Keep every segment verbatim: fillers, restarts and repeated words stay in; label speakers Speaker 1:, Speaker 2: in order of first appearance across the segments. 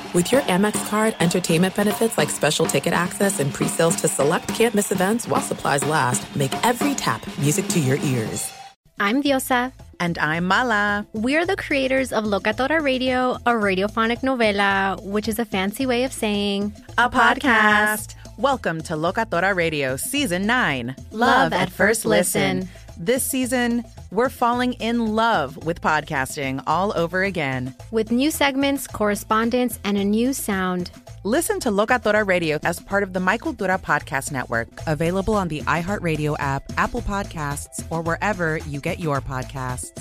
Speaker 1: With your Amex card, entertainment benefits like special ticket access and pre-sales to select can't-miss events while supplies last make every tap music to your ears.
Speaker 2: I'm Diosa.
Speaker 3: And I'm Mala.
Speaker 2: We're the creators of Locatora Radio, a radiophonic novela, which is a fancy way of saying
Speaker 3: a podcast. Welcome to Locatora Radio Season nine,
Speaker 2: Love, love at, at First listen. listen.
Speaker 3: This season, we're falling in love with podcasting all over again.
Speaker 2: With new segments, correspondence, and a new sound.
Speaker 3: Listen to Locatora Radio as part of the My Cultura Podcast Network, available on the iHeartRadio app, Apple Podcasts, or wherever you get your podcasts.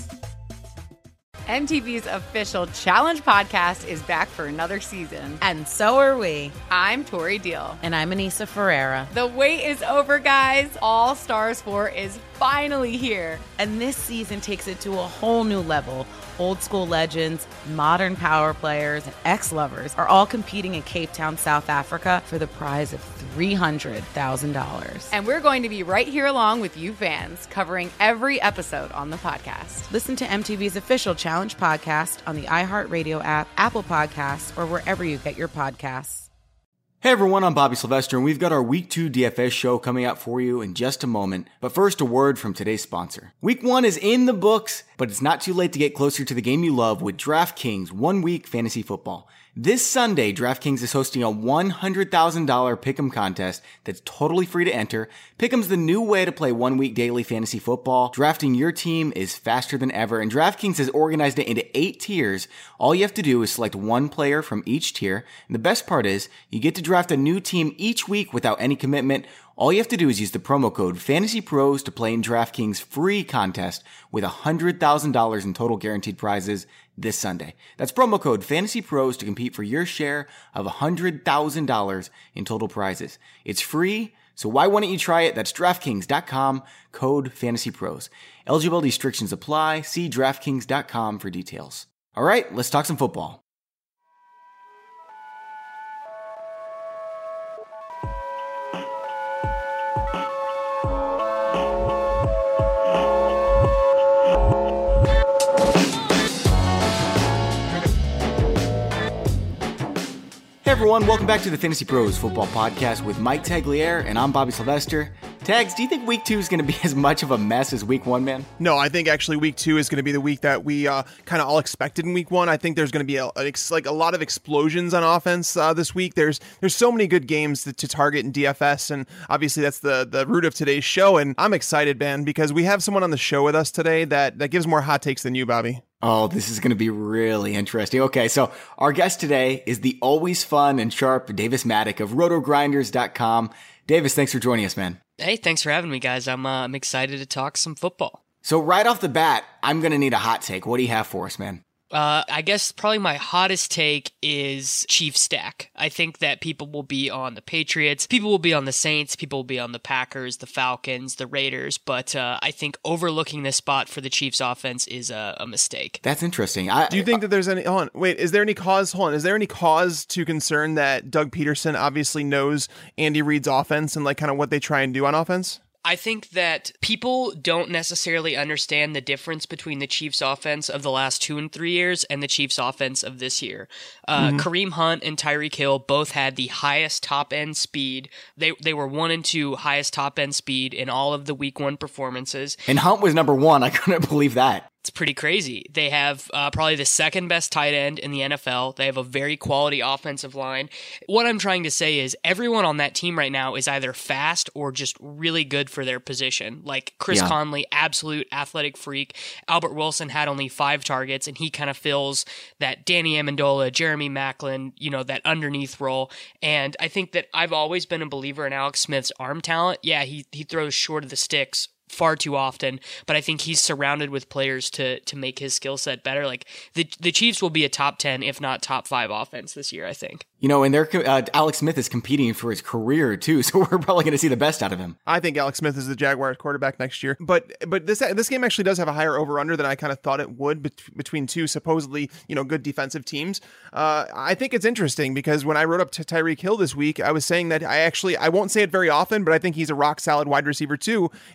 Speaker 4: M T V's official Challenge podcast is back for another season.
Speaker 3: And so are we.
Speaker 4: I'm Tori Deal.
Speaker 3: And I'm Anissa Ferreira.
Speaker 4: The wait is over, guys. All Stars four is finally here.
Speaker 3: And this season takes it to a whole new level. Old school legends, modern power players, and ex-lovers are all competing in Cape Town, South Africa for the prize of three hundred thousand dollars.
Speaker 4: And we're going to be right here along with you fans, covering every episode on the podcast.
Speaker 3: Listen to M T V's official Challenge podcast on the iHeartRadio app, Apple Podcasts, or wherever you get your podcasts.
Speaker 5: Hey everyone, I'm Bobby Sylvester, and we've got our Week two D F S show coming out for you in just a moment. But first, a word from today's sponsor. Week one is in the books, but it's not too late to get closer to the game you love with DraftKings One Week Fantasy Football. This Sunday, DraftKings is hosting a one hundred thousand dollars Pick'em contest that's totally free to enter. Pick'em's the new way to play one-week daily fantasy football. Drafting your team is faster than ever, and DraftKings has organized it into eight tiers. All you have to do is select one player from each tier, and the best part is, you get to draft a new team each week without any commitment. All you have to do is use the promo code FANTASYPROS to play in DraftKings' free contest with one hundred thousand dollars in total guaranteed prizes this Sunday. That's promo code FANTASYPROS to compete for your share of one hundred thousand dollars in total prizes. It's free, so why wouldn't you try it? That's DraftKings dot com, code FANTASYPROS. Eligibility restrictions apply. See DraftKings dot com for details. All right, let's talk some football. Hey everyone, welcome back to the Fantasy Pros Football Podcast with Mike Tagliere, and I'm Bobby Sylvester. Tags, do you think week two is going to be as much of a mess as week one, man?
Speaker 6: No, I think actually week two is going to be the week that we uh, kind of all expected in week one. I think there's going to be a, a, like a lot of explosions on offense uh, this week. There's there's so many good games to, to target in D F S, and obviously that's the the root of today's show. And I'm excited, man, because we have someone on the show with us today that that gives more hot takes than you, Bobby.
Speaker 5: Oh, this is going to be really interesting. Okay, so our guest today is the always fun and sharp Davis Maddock of roto grinders dot com. Davis, thanks for joining us, man.
Speaker 7: Hey, thanks for having me, guys. I'm uh, I'm excited to talk some football.
Speaker 5: So right off the bat, I'm going to need a hot take. What do you have for us, man?
Speaker 7: Uh, I guess probably my hottest take is Chiefs stack. I think that people will be on the Patriots, people will be on the Saints, people will be on the Packers, the Falcons, the Raiders, but uh, I think overlooking this spot for the Chiefs offense is a, a mistake.
Speaker 5: That's interesting. I,
Speaker 6: Do you think that there's any, hold on, wait, is there any cause, hold on, is there any cause to concern that Doug Peterson obviously knows Andy Reid's offense and like kind of what they try and do on offense?
Speaker 7: I think that people don't necessarily understand the difference between the Chiefs offense of the last two and three years and the Chiefs offense of this year. Uh, mm-hmm. Kareem Hunt and Tyreek Hill both had the highest top end speed. They they were one and two highest top end speed in all of the week one performances.
Speaker 5: And Hunt was number one. I couldn't believe that.
Speaker 7: It's pretty crazy. They have uh, probably the second best tight end in the N F L. They have a very quality offensive line. What I'm trying to say is everyone on that team right now is either fast or just really good for their position. Like Chris yeah. Conley, absolute athletic freak. Albert Wilson had only five targets, and he kind of fills that Danny Amendola, Jeremy Maclin, you know, that underneath role. And I think that I've always been a believer in Alex Smith's arm talent. Yeah, he he throws short of the sticks far too often, but I think he's surrounded with players to to make his skill set better. Like the the Chiefs will be a top ten, if not top five offense this year, I think.
Speaker 5: You know, and they're, uh, Alex Smith is competing for his career too, so we're probably going to see the best out of him.
Speaker 6: I think Alex Smith is the Jaguars quarterback next year, but but this this game actually does have a higher over/under than I kind of thought it would bet- between two supposedly, you know, good defensive teams. Uh, I think it's interesting because when I wrote up to Tyreek Hill this week, I was saying that I actually, I won't say it very often, but I think he's a rock solid wide receiver too, and then obviously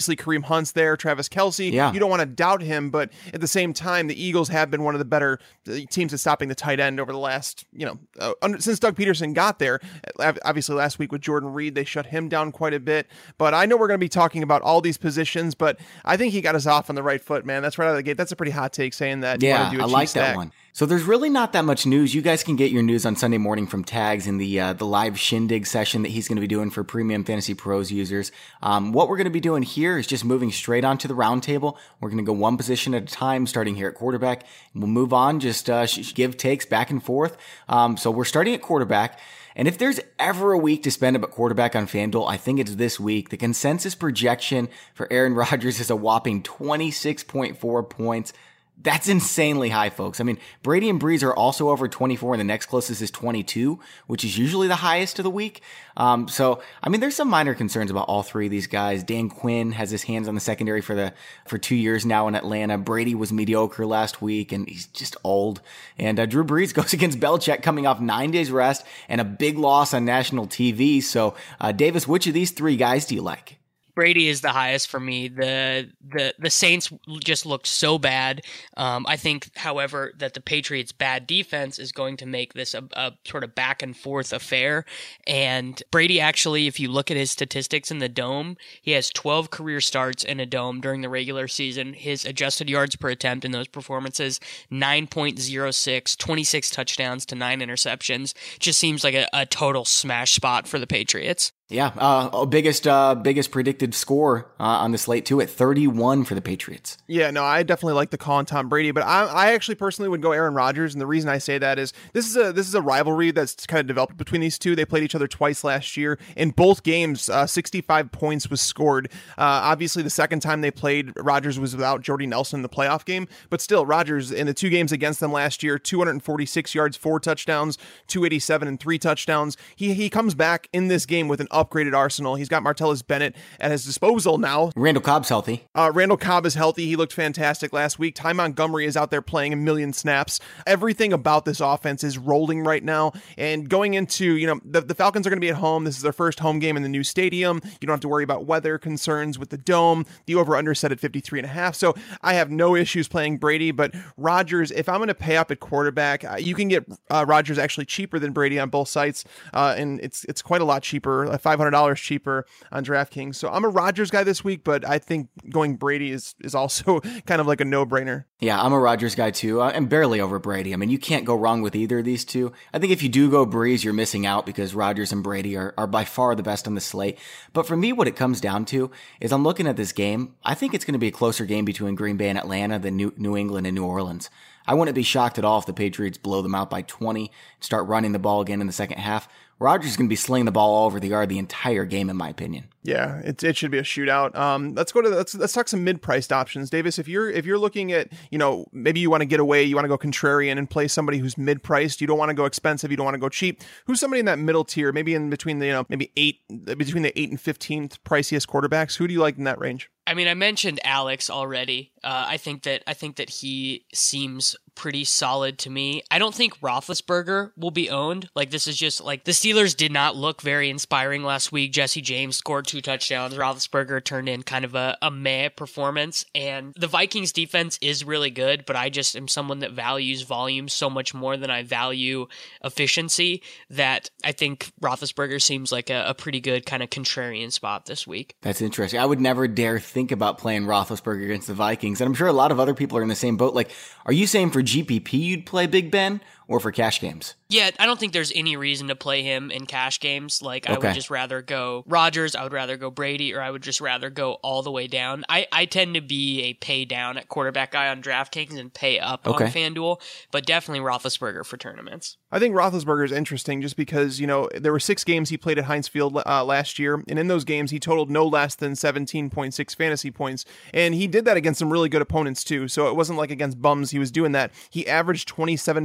Speaker 6: obviously Kareem Hunt's there, Travis Kelce.
Speaker 5: Yeah.
Speaker 6: You don't want to doubt him, but at the same time, the Eagles have been one of the better teams at stopping the tight end over the last, you know, uh, under, since Doug Peterson got there. Obviously, last week with Jordan Reed, they shut him down quite a bit. But I know we're going to be talking about all these positions, but I think he got us off on the right foot, man. That's right out of the gate. That's a pretty hot take saying that. You
Speaker 5: Yeah,
Speaker 6: want to do a
Speaker 5: I
Speaker 6: cheap
Speaker 5: like
Speaker 6: stack.
Speaker 5: that one. So there's really not that much news. You guys can get your news on Sunday morning from Tags in the uh, the live shindig session that he's going to be doing for Premium Fantasy Pros users. Um, what we're going to be doing here is just moving straight onto the roundtable. We're going to go one position at a time, starting here at quarterback. We'll move on, just uh, give takes back and forth. Um, so we're starting at quarterback. And if there's ever a week to spend about quarterback on FanDuel, I think it's this week. The consensus projection for Aaron Rodgers is a whopping twenty-six point four points. That's insanely high, folks. I mean, Brady and Breeze are also over twenty-four, and the next closest is twenty-two, which is usually the highest of the week. Um, so, I mean, there's some minor concerns about all three of these guys. Dan Quinn has his hands on the secondary for the for two years now in Atlanta. Brady was mediocre last week, and he's just old. And uh, Drew Brees goes against Belichick coming off nine days rest and a big loss on national T V. So, uh, Davis, which of these three guys do you like?
Speaker 7: Brady is the highest for me. The the the Saints just looked so bad. Um, I think, however, that the Patriots' bad defense is going to make this a, a sort of back and forth affair. And Brady actually, if you look at his statistics in the Dome, he has twelve career starts in a Dome during the regular season. His adjusted yards per attempt in those performances, nine point oh six, twenty-six touchdowns to nine interceptions. Just seems like a, a total smash spot for the Patriots.
Speaker 5: Yeah, uh, biggest uh, biggest predicted score uh, on the slate too at thirty-one for the Patriots.
Speaker 6: Yeah, no, I definitely like the call on Tom Brady, but I, I actually personally would go Aaron Rodgers, and the reason I say that is this is a this is a rivalry that's kind of developed between these two. They played each other twice last year. In both games, uh, sixty-five points was scored. Uh, obviously, the second time they played, Rodgers was without Jordy Nelson in the playoff game, but still, Rodgers in the two games against them last year, two hundred forty-six yards, four touchdowns, two eighty-seven and three touchdowns. He he comes back in this game with an upgraded arsenal. He's got Martellus Bennett at his disposal now.
Speaker 5: Randall Cobb's healthy.
Speaker 6: Uh, Randall Cobb is healthy. He looked fantastic last week. Ty Montgomery is out there playing a million snaps. Everything about this offense is rolling right now. And going into, you know, the, the Falcons are going to be at home. This is their first home game in the new stadium. You don't have to worry about weather concerns with the Dome. The over-under set at fifty-three and a half. So I have no issues playing Brady, but Rodgers, if I'm going to pay up at quarterback, uh, you can get uh, Rodgers actually cheaper than Brady on both sites. Uh, and it's it's quite a lot cheaper, uh, five hundred dollars cheaper on DraftKings. So I'm a Rodgers guy this week, but I think going Brady is, is also kind of like a no-brainer.
Speaker 5: Yeah, I'm a Rodgers guy too. Uh, I'm barely over Brady. I mean, you can't go wrong with either of these two. I think if you do go Breeze, you're missing out because Rodgers and Brady are, are by far the best on the slate. But for me, what it comes down to is I'm looking at this game. I think it's going to be a closer game between Green Bay and Atlanta than New, New England and New Orleans. I wouldn't be shocked at all if the Patriots blow them out by twenty, start running the ball again in the second half. Rodgers is going to be slinging the ball all over the yard the entire game, in my opinion.
Speaker 6: Yeah, it it should be a shootout. Um, let's go to let's let's talk some mid-priced options, Davis. If you're if you're looking at, you know, maybe you want to get away, you want to go contrarian and play somebody who's mid-priced. You don't want to go expensive. You don't want to go cheap. Who's somebody in that middle tier, maybe in between the you know maybe eight between the eight and fifteenth priciest quarterbacks? Who do you like in that range?
Speaker 7: I mean, I mentioned Alex already. Uh, I think that I think that he seems pretty solid to me. I don't think Roethlisberger will be owned. Like, this is just like the Steelers did not look very inspiring last week. Jesse James scored two touchdowns. Roethlisberger turned in kind of a, a meh performance. And the Vikings defense is really good, but I just am someone that values volume so much more than I value efficiency that I think Roethlisberger seems like a, a pretty good kind of contrarian spot this week.
Speaker 5: That's interesting. I would never dare think about playing Roethlisberger against the Vikings. And I'm sure a lot of other people are in the same boat. Like, are you saying for G P P you'd play Big Ben or for cash games?
Speaker 7: Yeah, I don't think there's any reason to play him in cash games. Like, I
Speaker 5: Okay.
Speaker 7: would just rather go Rodgers, I would rather go Brady, or I would just rather go all the way down. I, I tend to be a pay down at quarterback guy on DraftKings and pay up
Speaker 5: Okay.
Speaker 7: on FanDuel, but definitely Roethlisberger for tournaments.
Speaker 6: I think Roethlisberger is interesting just because, you know, there were six games he played at Heinz Field uh, last year, and in those games he totaled no less than seventeen point six fantasy points, and he did that against some really good opponents too, so it wasn't like against bums he was doing that. He averaged twenty-seven point six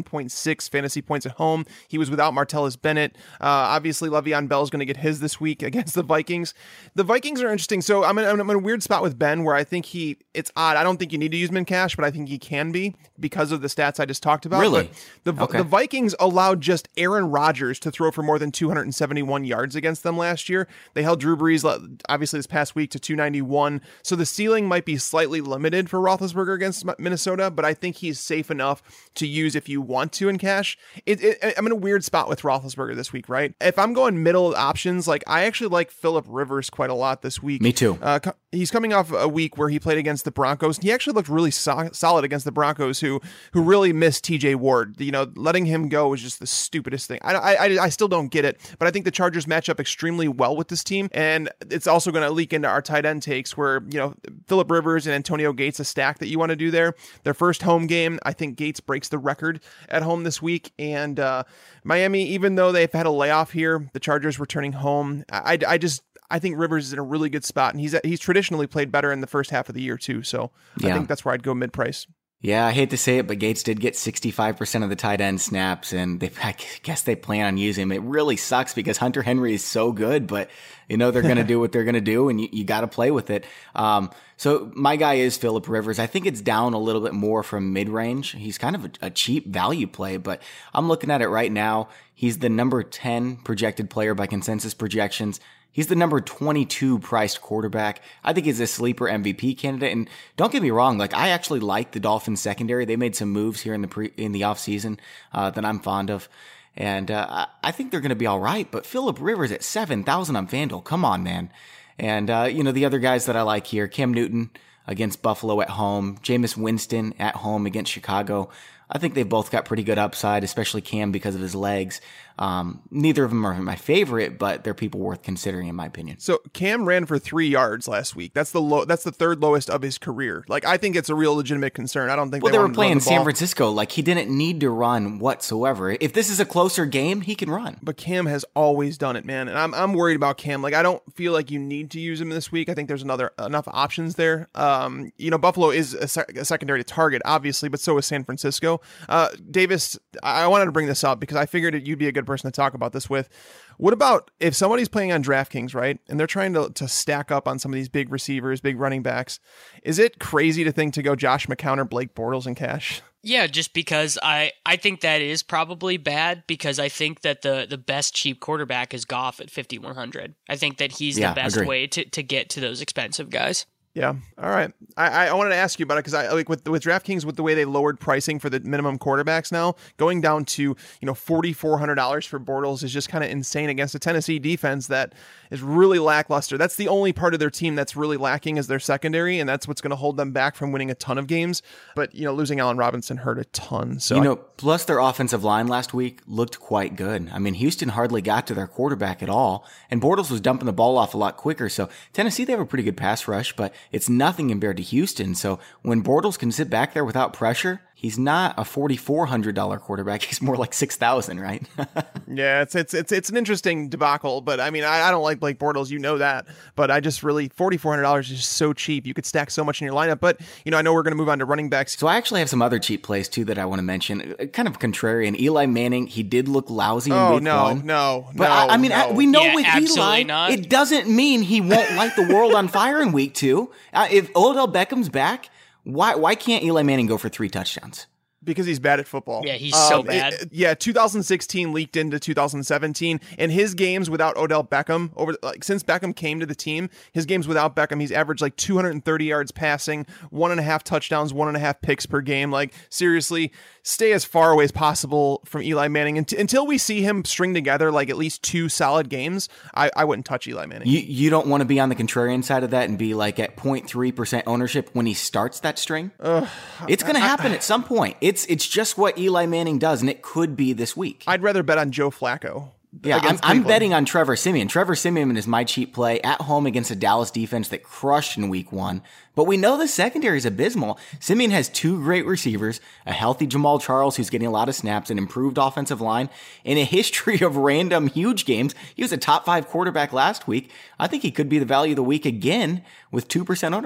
Speaker 6: six fantasy points at home. He was without Martellus Bennett. Uh, obviously, Le'Veon Bell is going to get his this week against the Vikings. The Vikings are interesting. So I'm in, I'm in a weird spot with Ben where I think he, it's odd. I don't think you need to use him in cash, but I think he can be because of the stats I just talked about.
Speaker 5: Really?
Speaker 6: But the,
Speaker 5: okay.
Speaker 6: the Vikings allowed just Aaron Rodgers to throw for more than two hundred seventy-one yards against them last year. They held Drew Brees, obviously, this past week to two ninety-one. So the ceiling might be slightly limited for Roethlisberger against Minnesota, but I think he's safe enough to use if you want to in cash. It, it, I'm in a weird spot with Roethlisberger this week, right? If I'm going middle options, like I actually like Phillip Rivers quite a lot this week.
Speaker 5: Me too.
Speaker 6: Uh, co- he's coming off a week where he played against the Broncos. He actually looked really so- solid against the Broncos, who who really missed T J Ward. You know, letting him go was just the stupidest thing. I, I, I still don't get it, but I think the Chargers match up extremely well with this team, and it's also going to leak into our tight end takes where, you know, Phillip Rivers and Antonio Gates, a stack that you want to do there. Their first home game, I think Gates breaks the record at home this week, and uh, Miami, even though they've had a layoff here, the Chargers returning home, I, I just I think Rivers is in a really good spot, and he's he's traditionally played better in the first half of the year too, so yeah. I think that's where I'd go mid-price.
Speaker 5: Yeah, I hate to say it, but Gates did get sixty-five percent of the tight end snaps, and they, I guess they plan on using him. It really sucks because Hunter Henry is so good, but you know they're going to do what they're going to do, and you, you got to play with it. Um, so my guy is Phillip Rivers. I think it's down a little bit more from mid-range. He's kind of a, a cheap value play, but I'm looking at it right now. He's the number ten projected player by consensus projections. He's the number twenty-two priced quarterback. I think he's a sleeper M V P candidate. And don't get me wrong, like I actually like the Dolphins secondary. They made some moves here in the pre in the offseason uh, that I'm fond of. And uh, I think they're going to be all right. But Phillip Rivers at seven thousand on FanDuel. Come on, man. And, uh, you know, the other guys that I like here, Cam Newton against Buffalo at home, Jameis Winston at home against Chicago. I think they've both got pretty good upside, especially Cam because of his legs. Um, neither of them are my favorite, but they're people worth considering in my opinion.
Speaker 6: So Cam ran for three yards last week. That's the low. That's the third lowest of his career. Like I think it's a real legitimate concern. I don't think
Speaker 5: well,
Speaker 6: they,
Speaker 5: they were playing
Speaker 6: the
Speaker 5: San Francisco. Like he didn't need to run whatsoever. If this is a closer game, he can run.
Speaker 6: But Cam has always done it, man. And I'm I'm worried about Cam. Like I don't feel like you need to use him this week. I think there's another enough options there. Um, you know, Buffalo is a, sec- a secondary target, obviously, but so is San Francisco. Uh, Davis, I wanted to bring this up because I figured that you'd be a good person to talk about this with. What about if somebody's playing on DraftKings, right, and they're trying to, to stack up on some of these big receivers, big running backs? Is it crazy to think to go Josh McCown or Blake Bortles in cash?
Speaker 7: Yeah, just because I, I think that is probably bad because I think that the, the best cheap quarterback is Goff at fifty-one hundred. I think that he's
Speaker 5: yeah,
Speaker 7: the best
Speaker 5: agree.
Speaker 7: way to, to get to those expensive guys.
Speaker 6: Yeah. All right. I, I wanted to ask you about it because I like with with DraftKings, with the way they lowered pricing for the minimum quarterbacks now, going down to, you know, forty-four hundred dollars for Bortles is just kind of insane against a Tennessee defense that is really lackluster. That's the only part of their team that's really lacking is their secondary, and that's what's going to hold them back from winning a ton of games. But, you know, losing Allen Robinson hurt a ton. So
Speaker 5: you know,
Speaker 6: I,
Speaker 5: plus their offensive line last week looked quite good. I mean, Houston hardly got to their quarterback at all, and Bortles was dumping the ball off a lot quicker. So Tennessee, they have a pretty good pass rush, but it's nothing compared to Houston. So when Bortles can sit back there without pressure, he's not a forty-four hundred dollars quarterback. He's more like six thousand, right?
Speaker 6: Yeah, it's it's it's it's an interesting debacle, but I mean, I, I don't like Blake Bortles, you know that, but I just really, forty-four hundred dollars is just so cheap. You could stack so much in your lineup, but, you know, I know we're going to move on to running backs.
Speaker 5: So I actually have some other cheap plays, too, that I want to mention. Kind of contrarian. Eli Manning, he did look lousy in
Speaker 6: oh,
Speaker 5: week
Speaker 6: no,
Speaker 5: one.
Speaker 6: no,
Speaker 5: But
Speaker 6: no,
Speaker 5: I, I mean,
Speaker 6: no.
Speaker 5: I, we know
Speaker 7: Yeah,
Speaker 5: with
Speaker 7: absolutely
Speaker 5: Eli,
Speaker 7: not.
Speaker 5: it doesn't mean he won't light the world on fire in week two. Uh, if Odell Beckham's back, why why can't Eli Manning go for three touchdowns?
Speaker 6: Because he's bad at football.
Speaker 7: Yeah, he's so
Speaker 6: Um,
Speaker 7: bad.
Speaker 6: it- yeah, two thousand sixteen leaked into two thousand seventeen, and his games without Odell Beckham over like since Beckham came to the team, his games without Beckham, he's averaged like two hundred thirty yards passing, one and a half touchdowns, one and a half picks per game. Like seriously, stay as far away as possible from Eli Manning Unt- until we see him string together like at least two solid games. I, I wouldn't touch Eli Manning.
Speaker 5: You you don't want to be on the contrarian side of that and be like at zero point three percent ownership when he starts that string.
Speaker 6: Ugh,
Speaker 5: it's going to happen at some point. It's it's just what Eli Manning does, and it could be this week.
Speaker 6: I'd rather bet on Joe Flacco.
Speaker 5: Yeah, I'm,
Speaker 6: against
Speaker 5: I'm
Speaker 6: Cleveland.
Speaker 5: betting on Trevor Siemian. Trevor Siemian is my cheap play at home against a Dallas defense that crushed in week one. But we know the secondary is abysmal. Siemian has two great receivers, a healthy Jamal Charles who's getting a lot of snaps, an improved offensive line, and a history of random huge games. He was a top five quarterback last week. I think he could be the value of the week again with two percent ownership.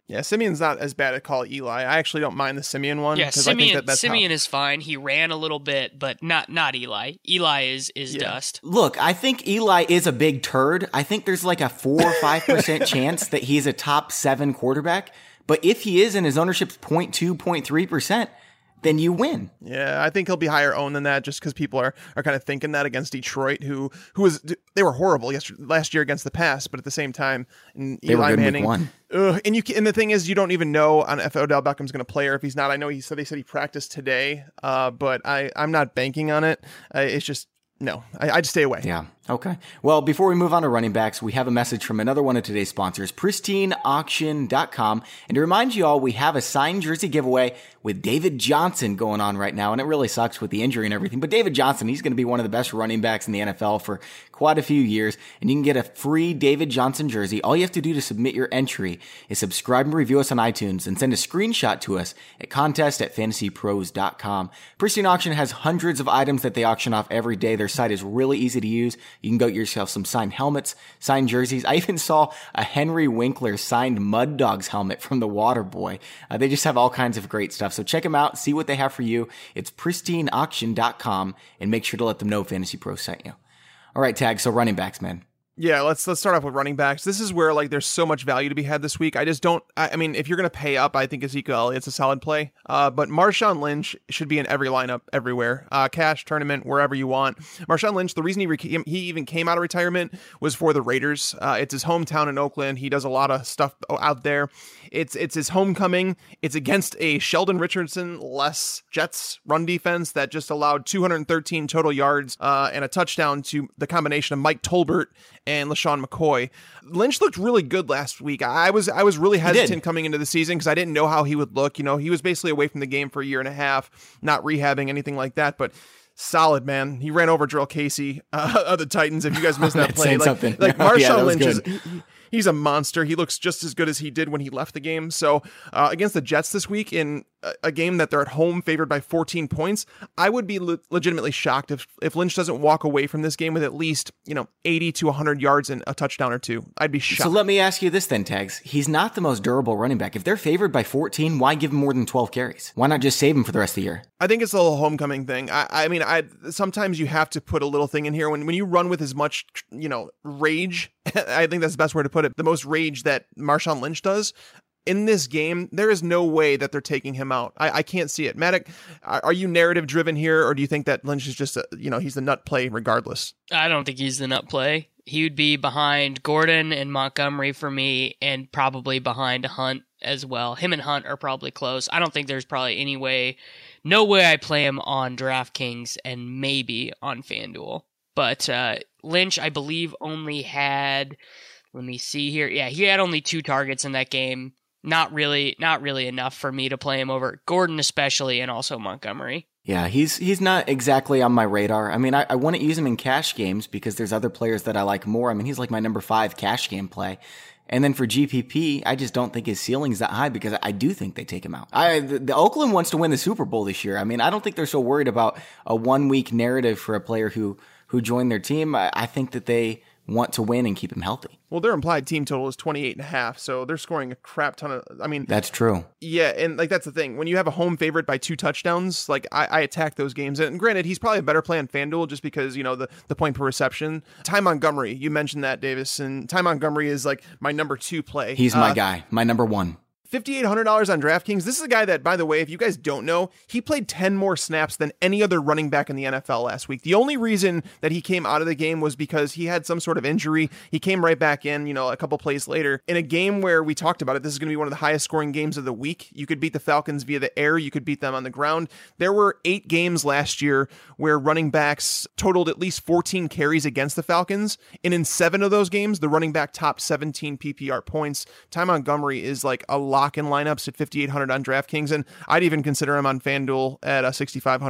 Speaker 6: Yeah, Simeon's not as bad at call Eli. I actually don't mind the Simeon one.
Speaker 7: Yeah, Simeon,
Speaker 6: I think that that's
Speaker 7: Simeon
Speaker 6: how...
Speaker 7: is fine. He ran a little bit, but not not Eli. Eli is is
Speaker 6: Yeah.
Speaker 7: dust.
Speaker 5: Look, I think Eli is a big turd. I think there's like a four or five percent chance that he's a top seven quarterback. But if he is and his ownership's zero point two, zero point three percent, then you win.
Speaker 6: Yeah, I think he'll be higher owned than that just because people are, are kind of thinking that against Detroit, who who was they were horrible yesterday, last year against the pass, but at the same time, and
Speaker 5: They
Speaker 6: Eli
Speaker 5: were good in
Speaker 6: Manning.
Speaker 5: week one.
Speaker 6: Ugh, and you can, and the thing is, you don't even know on if Odell Beckham's going to play or if he's not. I know he said they said he practiced today, uh, but I I'm not banking on it. Uh, it's just no, I, I'd stay away.
Speaker 5: Yeah. Okay. Well, before we move on to running backs, we have a message from another one of today's sponsors, pristine auction dot com. And to remind you all, we have a signed jersey giveaway with David Johnson going on right now. And it really sucks with the injury and everything. But David Johnson, he's going to be one of the best running backs in the N F L for quite a few years. And you can get a free David Johnson jersey. All you have to do to submit your entry is subscribe and review us on iTunes and send a screenshot to us at contest at fantasy pros dot com. Pristine Auction has hundreds of items that they auction off every day. Their site is really easy to use. You can go get yourself some signed helmets, signed jerseys. I even saw a Henry Winkler signed Mud Dogs helmet from the Waterboy. Uh, they just have all kinds of great stuff. So check them out, see what they have for you. It's pristine auction dot com, and make sure to let them know Fantasy Pros sent you. All right, Tag, so running backs, man.
Speaker 6: Yeah, let's let's start off with running backs. This is where like there's so much value to be had this week. I just don't. I, I mean, if you're gonna pay up, I think Ezekiel Elliott's a solid play. Uh, but Marshawn Lynch should be in every lineup, everywhere, uh, cash tournament, wherever you want. Marshawn Lynch. The reason he re- he even came out of retirement was for the Raiders. Uh, it's his hometown in Oakland. He does a lot of stuff out there. It's it's his homecoming. It's against a Sheldon Richardson less Jets run defense that just allowed two hundred thirteen total yards uh, and a touchdown to the combination of Mike Tolbert and LaShawn McCoy. Lynch looked really good last week. I was I was really hesitant coming into the season because I didn't know how he would look. You know, he was basically away from the game for a year and a half, not rehabbing, anything like that, but solid, man. He ran over Jarrell Casey uh, of the Titans. If you guys missed that play, like,
Speaker 5: something.
Speaker 6: like
Speaker 5: No,
Speaker 6: Marshawn
Speaker 5: yeah, that was
Speaker 6: Lynch is...
Speaker 5: good.
Speaker 6: He, he's a monster. He looks just as good as he did when he left the game. So uh, against the Jets this week in a, a game that they're at home favored by fourteen points, I would be le- legitimately shocked if, if Lynch doesn't walk away from this game with at least, you know, eighty to one hundred yards and a touchdown or two. I'd be shocked.
Speaker 5: So let me ask you this then, Tags. He's not the most durable running back. If they're favored by fourteen, why give him more than twelve carries? Why not just save him for the rest of the year?
Speaker 6: I think it's a little homecoming thing. I, I mean, I sometimes you have to put a little thing in here. When when you run with as much, you know, rage, I think that's the best way to put it. The most rage that Marshawn Lynch does in this game, there is no way that they're taking him out. I, I can't see it. Maddock, are you narrative driven here, or do you think that Lynch is just a, you know, he's the nut play regardless?
Speaker 7: I don't think he's the nut play. He would be behind Gordon and Montgomery for me, and probably behind Hunt as well. Him and Hunt are probably close. I don't think there's probably any way, no way I play him on DraftKings and maybe on FanDuel. But uh, Lynch, I believe, only had, let me see here. Yeah, he had only two targets in that game. Not really, not really enough for me to play him over Gordon, especially, and also Montgomery.
Speaker 5: Yeah, he's he's not exactly on my radar. I mean, I, I wouldn't use him in cash games because there's other players that I like more. I mean, he's like my number five cash game play. And then for G P P, I just don't think his ceiling is that high because I do think they take him out. I the, the Oakland wants to win the Super Bowl this year. I mean, I don't think they're so worried about a one week narrative for a player who who joined their team. I, I think that they want to win and keep him healthy.
Speaker 6: Well, their implied team total is twenty-eight and a half, so they're scoring a crap ton of, I mean...
Speaker 5: That's true.
Speaker 6: Yeah, and like that's the thing. When you have a home favorite by two touchdowns, like I, I attack those games. And granted, he's probably a better play on FanDuel just because, you know, the, the point per reception. Ty Montgomery, you mentioned that, Davis, and Ty Montgomery is like my number two play.
Speaker 5: He's my
Speaker 6: uh,
Speaker 5: guy, my number one.
Speaker 6: five thousand eight hundred dollars on DraftKings. This is a guy that, by the way, if you guys don't know, he played ten more snaps than any other running back in the N F L last week. The only reason that he came out of the game was because he had some sort of injury. He came right back in, you know, a couple plays later. In a game where we talked about it, this is going to be one of the highest scoring games of the week. You could beat the Falcons via the air. You could beat them on the ground. There were eight games last year where running backs totaled at least fourteen carries against the Falcons. And in seven of those games, the running back topped seventeen P P R points. Ty Montgomery is like a lock in lineups at fifty-eight hundred on DraftKings, and I'd even consider him on FanDuel at uh, sixty-five hundred.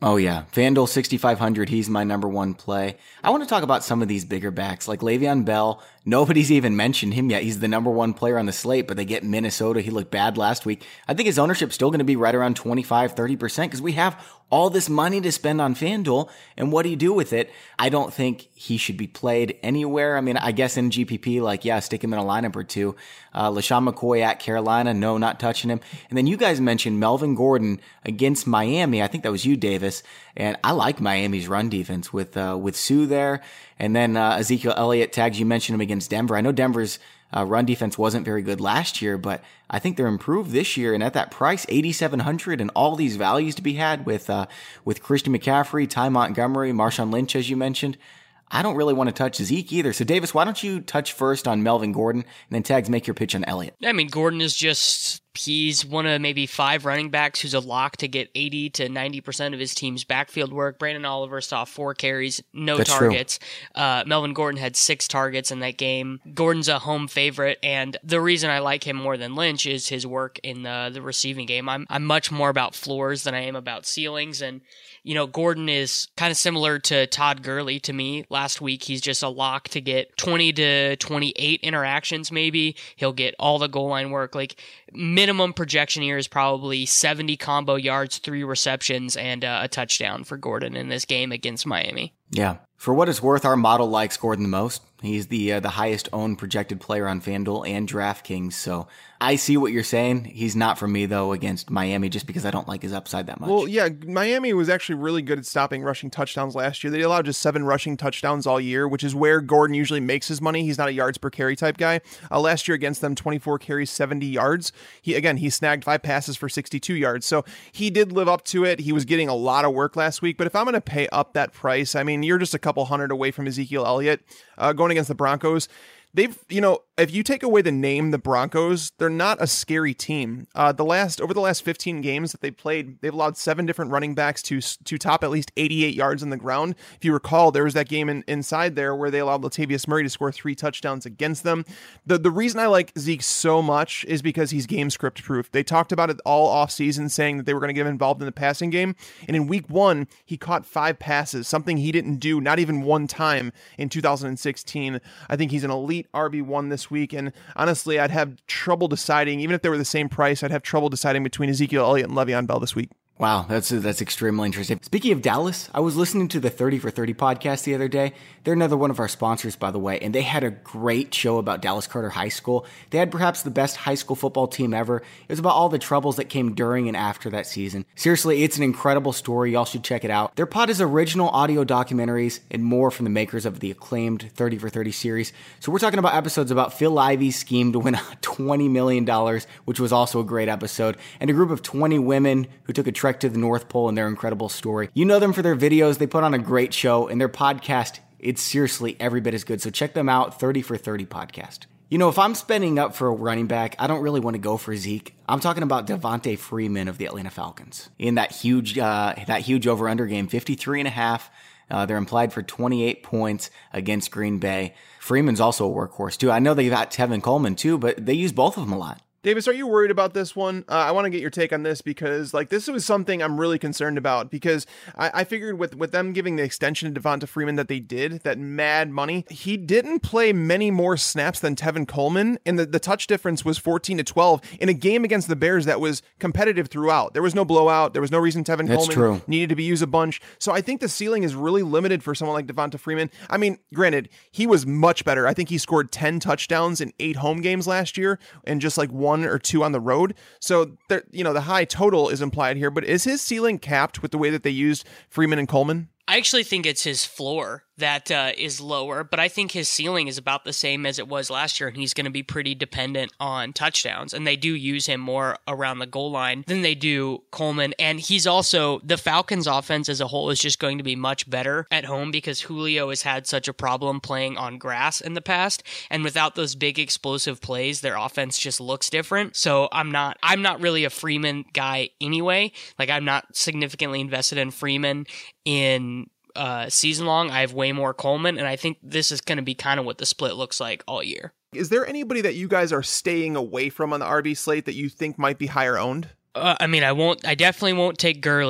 Speaker 5: Oh, yeah. FanDuel sixty-five hundred, he's my number one play. I want to talk about some of these bigger backs, like Le'Veon Bell. Nobody's even mentioned him yet. He's the number one player on the slate, but they get Minnesota. He looked bad last week. I think his ownership's still going to be right around twenty-five, thirty percent because we have all this money to spend on FanDuel. And what do you do with it? I don't think he should be played anywhere. I mean, I guess in G P P, like, yeah, stick him in a lineup or two. Uh, LaShawn McCoy at Carolina, no, not touching him. And then you guys mentioned Melvin Gordon against Miami. I think that was you, Davis. And I like Miami's run defense with, uh, with Sue there. And then, uh, Ezekiel Elliott tags, you mentioned him against Denver. I know Denver's, uh, run defense wasn't very good last year, but I think they're improved this year. And at that price, eighty-seven hundred, and all these values to be had with, uh, with Christian McCaffrey, Ty Montgomery, Marshawn Lynch, as you mentioned, I don't really want to touch Zeke either. So Davis, why don't you touch first on Melvin Gordon, and then tags make your pitch on Elliott?
Speaker 7: I mean, Gordon is just, he's one of maybe five running backs who's a lock to get eighty to ninety percent of his team's backfield work. Brandon Oliver saw four carries, no
Speaker 5: That's
Speaker 7: targets. Uh, Melvin Gordon had six targets in that game. Gordon's a home favorite, and the reason I like him more than Lynch is his work in the, the receiving game. I'm, I'm much more about floors than I am about ceilings, and you know, Gordon is kind of similar to Todd Gurley to me. Last week, he's just a lock to get twenty to twenty-eight interactions maybe. He'll get all the goal line work. Like, minimum projection here is probably seventy combo yards, three receptions, and uh, a touchdown for Gordon in this game against Miami.
Speaker 5: Yeah. For what it's worth, our model likes Gordon the most. He's the uh, the highest owned projected player on FanDuel and DraftKings. So I see what you're saying. He's not for me, though, against Miami, just because I don't like his upside that much.
Speaker 6: Well, yeah, Miami was actually really good at stopping rushing touchdowns last year. They allowed just seven rushing touchdowns all year, which is where Gordon usually makes his money. He's not a yards per carry type guy. Uh, last year against them, twenty-four carries, seventy yards. He Again, he snagged five passes for sixty-two yards. So he did live up to it. He was getting a lot of work last week. But if I'm going to pay up that price, I mean, you're just a couple hundred away from Ezekiel Elliott uh, going against the Broncos. They've, you know, if you take away the name, the Broncos, they're not a scary team. Uh, the last, over the last fifteen games that they played, they've allowed seven different running backs to to top at least eighty-eight yards on the ground. If you recall, there was that game in, inside there where they allowed Latavius Murray to score three touchdowns against them. The the reason I like Zeke so much is because he's game script proof. They talked about it all offseason, saying that they were going to get him involved in the passing game. And in week one, he caught five passes, something he didn't do, not even one time in two thousand sixteen. I think he's an elite R B one this week, and honestly, I'd have trouble deciding, even if they were the same price, I'd have trouble deciding between Ezekiel Elliott and Le'Veon Bell this week.
Speaker 5: Wow, that's that's extremely interesting. Speaking of Dallas, I was listening to the thirty for thirty podcast the other day. They're another one of our sponsors, by the way, and they had a great show about Dallas Carter High School. They had perhaps the best high school football team ever. It was about all the troubles that came during and after that season. Seriously, it's an incredible story. Y'all should check it out. Their pod is original audio documentaries and more from the makers of the acclaimed thirty for thirty series. So we're talking about episodes about Phil Ivey's scheme to win twenty million dollars, which was also a great episode, and a group of twenty women who took a trek to the North Pole and their incredible story. You know them for their videos. They put on a great show, and their podcast, it's seriously every bit as good. So check them out, thirty for thirty podcast. You know, if I'm spending up for a running back, I don't really want to go for Zeke. I'm talking about Devontae Freeman of the Atlanta Falcons. In that huge uh, that huge over-under game, fifty-three and a half. Uh, they're implied for twenty-eight points against Green Bay. Freeman's also a workhorse, too. I know they got Tevin Coleman, too, but they use both of them a lot.
Speaker 6: Davis, are you worried about this one? Uh, I want to get your take on this because, like, this was something I'm really concerned about because I, I figured with, with them giving the extension to Devonta Freeman that they did, that mad money, he didn't play many more snaps than Tevin Coleman, and the, the touch difference was fourteen to twelve in a game against the Bears that was competitive throughout. There was no blowout. There was no reason Tevin
Speaker 5: That's
Speaker 6: Coleman
Speaker 5: true.
Speaker 6: needed to be used a bunch. So I think the ceiling is really limited for someone like Devonta Freeman. I mean, granted, he was much better. I think he scored ten touchdowns in eight home games last year and just like one or two on the road. So, there, you know, the high total is implied here, but is his ceiling capped with the way that they used Freeman and Coleman?
Speaker 7: I actually think it's his floor that uh, is lower, but I think his ceiling is about the same as it was last year, and he's going to be pretty dependent on touchdowns, and they do use him more around the goal line than they do Coleman, and he's also, the Falcons' offense as a whole is just going to be much better at home because Julio has had such a problem playing on grass in the past, and without those big explosive plays, their offense just looks different, so I'm not, I'm not really a Freeman guy anyway. Like, I'm not significantly invested in Freeman in uh, season long. I have way more Coleman, and I think this is going to be kind of what the split looks like all year.
Speaker 6: Is there anybody that you guys are staying away from on the R B slate that you think might be higher owned?
Speaker 7: Uh, I mean, I won't. I definitely won't take Gurley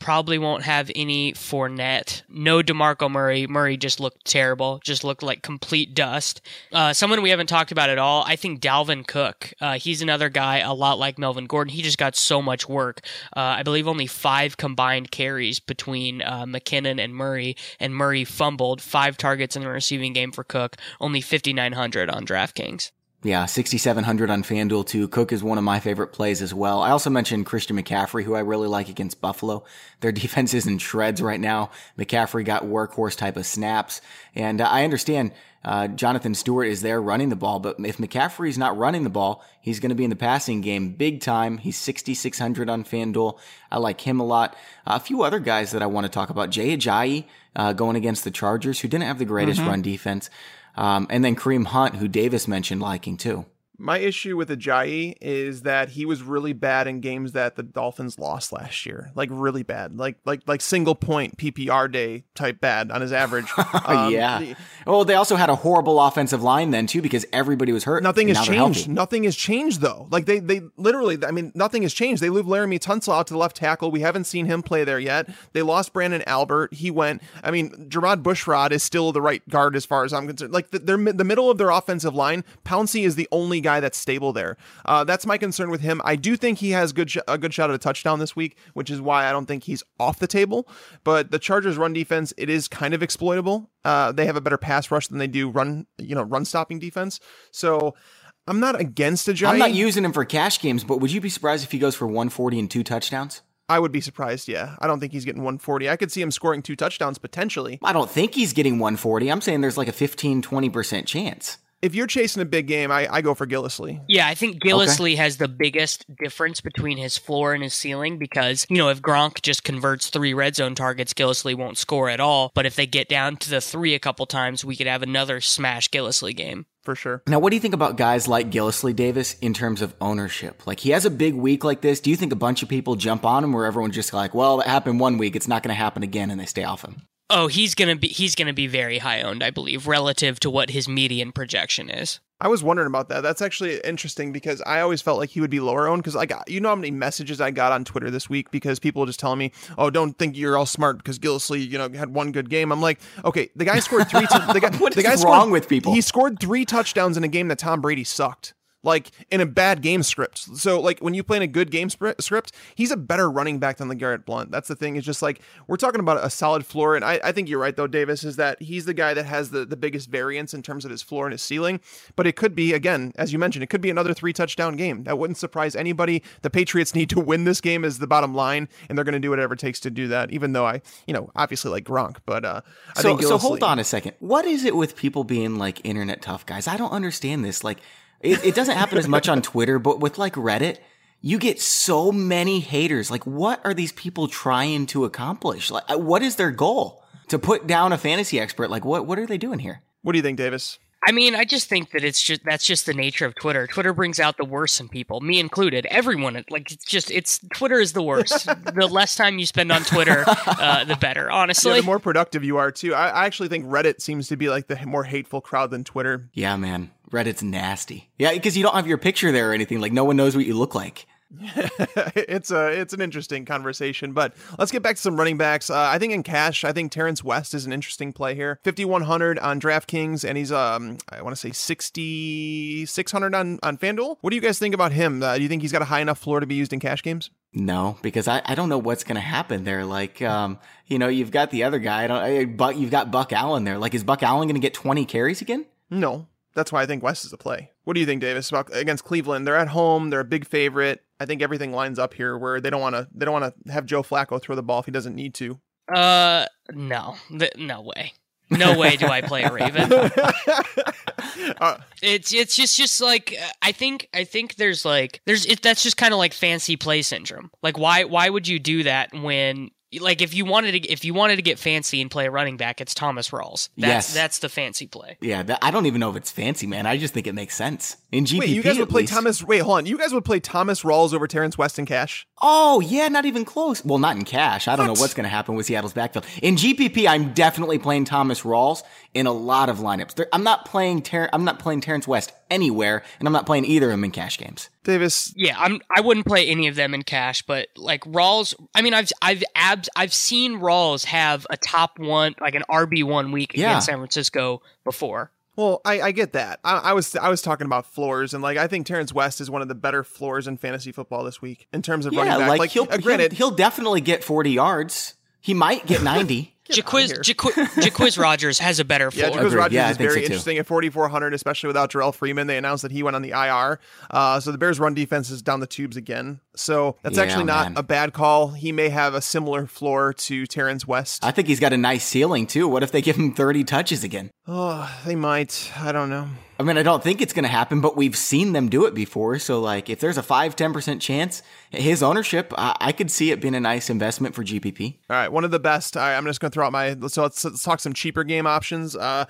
Speaker 7: probably won't have any Fournette. No DeMarco Murray. Murray just looked terrible. Just looked like complete dust. Uh, someone we haven't talked about at all, I think Dalvin Cook. Uh, he's another guy a lot like Melvin Gordon. He just got so much work. Uh, I believe only five combined carries between uh, McKinnon and Murray, and Murray fumbled. Five targets in the receiving game for Cook. Only fifty-nine hundred on DraftKings.
Speaker 5: Yeah, sixty-seven hundred on FanDuel too. Cook is one of my favorite plays as well. I also mentioned Christian McCaffrey, who I really like against Buffalo. Their defense is in shreds right now. McCaffrey got workhorse type of snaps. And uh, I understand uh, Jonathan Stewart is there running the ball, but if McCaffrey's not running the ball, he's going to be in the passing game big time. He's sixty-six hundred on FanDuel. I like him a lot. Uh, a few other guys that I want to talk about. Jay Ajayi uh, going against the Chargers, who didn't have the greatest mm-hmm. run defense. Um, and then Kareem Hunt, who Davis mentioned liking too.
Speaker 6: My issue with Ajayi is that he was really bad in games that the Dolphins lost last year. Like really bad. Like like like single point P P R day type bad on his average.
Speaker 5: Um, yeah. The, well, they also had a horrible offensive line then too because everybody was hurt.
Speaker 6: Nothing has changed. Nothing has changed though. Like they they literally, I mean, nothing has changed. They moved Laramie Tunsil out to the left tackle. We haven't seen him play there yet. They lost Brandon Albert. He went, I mean, Gerard Bushrod is still the right guard as far as I'm concerned. Like the, they're the middle of their offensive line. Pouncey is the only guy that's stable there. Uh, that's my concern with him. I do think he has good sh- a good shot at a touchdown this week, which is why I don't think he's off the table. But the Chargers' run defense, it is kind of exploitable. Uh, they have a better pass rush than they do run, you know, run stopping defense. So I'm not against Ajayi.
Speaker 5: I'm not using him for cash games, but would you be surprised if he goes for one forty and two touchdowns?
Speaker 6: I would be surprised, yeah. I don't think he's getting one forty. I could see him scoring two touchdowns potentially.
Speaker 5: I don't think he's getting one forty. I'm saying there's like a fifteen, twenty percent chance.
Speaker 6: If you're chasing a big game, I, I go for Gillislee.
Speaker 7: Yeah, I think Gillislee okay. has the biggest difference between his floor and his ceiling because, you know, if Gronk just converts three red zone targets, Gillislee won't score at all. But if they get down to the three a couple times, we could have another smash Gillislee game.
Speaker 6: For sure.
Speaker 5: Now, what do you think about guys like Gillislee Davis in terms of ownership? Like, he has a big week like this. Do you think a bunch of people jump on him or everyone's just like, well, it happened one week, it's not going to happen again, and they stay off him?
Speaker 7: Oh, he's gonna be he's gonna be very high owned, I believe, relative to what his median projection is.
Speaker 6: I was wondering about that. That's actually interesting because I always felt like he would be lower owned because, like, you know how many messages I got on Twitter this week because people were just telling me, "Oh, don't think you're all smart because Gillislee, you know, had one good game." I'm like, okay, the guy scored three. T- the guy,
Speaker 5: what
Speaker 6: the
Speaker 5: is
Speaker 6: guy
Speaker 5: wrong
Speaker 6: scored,
Speaker 5: with people?
Speaker 6: He scored three touchdowns in a game that Tom Brady sucked. Like in a bad game script. So like when you play in a good game sp- script, he's a better running back than LeGarrette Blount. That's the thing. It's just like, we're talking about a solid floor. And I, I think you're right though, Davis, is that he's the guy that has the, the biggest variance in terms of his floor and his ceiling. But it could be, again, as you mentioned, it could be another three touchdown game. That wouldn't surprise anybody. The Patriots need to win this game is the bottom line. And they're going to do whatever it takes to do that. Even though I, you know, obviously like Gronk, but uh, I
Speaker 5: so,
Speaker 6: think
Speaker 5: so hold on a second. What is it with people being like internet tough guys? I don't understand this. Like, It, it doesn't happen as much on Twitter, but with like Reddit, you get so many haters. Like, what are these people trying to accomplish? Like, what is their goal? To put down a fantasy expert? Like, what, what are they doing here?
Speaker 6: What do you think, Davis?
Speaker 7: I mean, I just think that it's just that's just the nature of Twitter. Twitter brings out the worst in people, me included. Everyone, like, it's just it's Twitter is the worst. The less time you spend on Twitter, uh, the better. Honestly,
Speaker 6: yeah, the more productive you are too. I, I actually think Reddit seems to be like the more hateful crowd than Twitter.
Speaker 5: Yeah, man, Reddit's nasty. Yeah, because you don't have your picture there or anything. Like, no one knows what you look like.
Speaker 6: it's a it's an interesting conversation, but let's get back to some running backs. Uh, I think in cash, I think Terrence West is an interesting play here. fifty-one hundred on DraftKings, and he's um I want to say sixty-six hundred on on FanDuel. What do you guys think about him? Uh, do you think he's got a high enough floor to be used in cash games?
Speaker 5: No, because I, I don't know what's going to happen there. Like, um, you know, you've got the other guy. I don't. I, but you've got Buck Allen there. Like, is Buck Allen going to get twenty carries again?
Speaker 6: No. That's why I think West is a play. What do you think, Davis, about against Cleveland? They're at home. They're a big favorite. I think everything lines up here where they don't want to. They don't want to have Joe Flacco throw the ball if he doesn't need to.
Speaker 7: Uh, no, Th- no way, no way do I play a Raven. uh, it's it's just just like I think I think there's like there's it, that's just kind of like fancy play syndrome. Like why why would you do that when? Like if you wanted to, if you wanted to get fancy and play a running back, it's Thomas Rawls. That's,
Speaker 5: yes,
Speaker 7: that's the fancy play.
Speaker 5: Yeah, that, I don't even know if it's fancy, man. I just think it makes sense in G P P.
Speaker 6: Wait, you guys would play
Speaker 5: least.
Speaker 6: Thomas? Wait, hold on. You guys would play Thomas Rawls over Terrence West in cash?
Speaker 5: Oh yeah, not even close. Well, not in cash. I don't
Speaker 6: what?
Speaker 5: know what's going to happen with Seattle's backfield. In G P P, I'm definitely playing Thomas Rawls in a lot of lineups. There, I'm not playing. Ter- I'm not playing Terrence West anywhere, and I'm not playing either of them in cash games.
Speaker 6: Davis.
Speaker 7: Yeah, I'm. I wouldn't play any of them in cash, but like Rawls. I mean, I've I've abs. I've seen Rawls have a top one, like an R B one week
Speaker 5: Yeah.
Speaker 7: against San Francisco before.
Speaker 6: Well, I, I get that. I, I was I was talking about floors, and like I think Terrence West is one of the better floors in fantasy football this week in terms of
Speaker 5: Yeah,
Speaker 6: running back.
Speaker 5: like,
Speaker 6: Like,
Speaker 5: he'll,
Speaker 6: uh, granted,
Speaker 5: he'll he'll definitely get forty yards. He might get ninety.
Speaker 7: Jaquiz, Jaquiz, Jaquiz Rogers has a better
Speaker 6: Yeah,
Speaker 7: floor.
Speaker 6: Jaquiz
Speaker 5: Agreed.
Speaker 6: Rogers
Speaker 5: Yeah, I
Speaker 6: is
Speaker 5: think
Speaker 6: very
Speaker 5: so, too.
Speaker 6: interesting at forty-four hundred, especially without Jarrell Freeman. They announced that he went on the I R. Uh, so the Bears' run defense is down the tubes again. So that's
Speaker 5: Yeah,
Speaker 6: actually not
Speaker 5: man.
Speaker 6: a bad call. He may have a similar floor to Terrence West.
Speaker 5: I think he's got a nice ceiling too. What if they give him thirty touches again?
Speaker 6: Oh, they might. I don't know.
Speaker 5: I mean, I don't think it's going to happen, but we've seen them do it before. So, like, if there's a five, ten percent chance, his ownership, I, I could see it being a nice investment for G P P.
Speaker 6: All right, one of the best. All right, I'm just going to throw out my. So let's, let's talk some cheaper game options. Uh,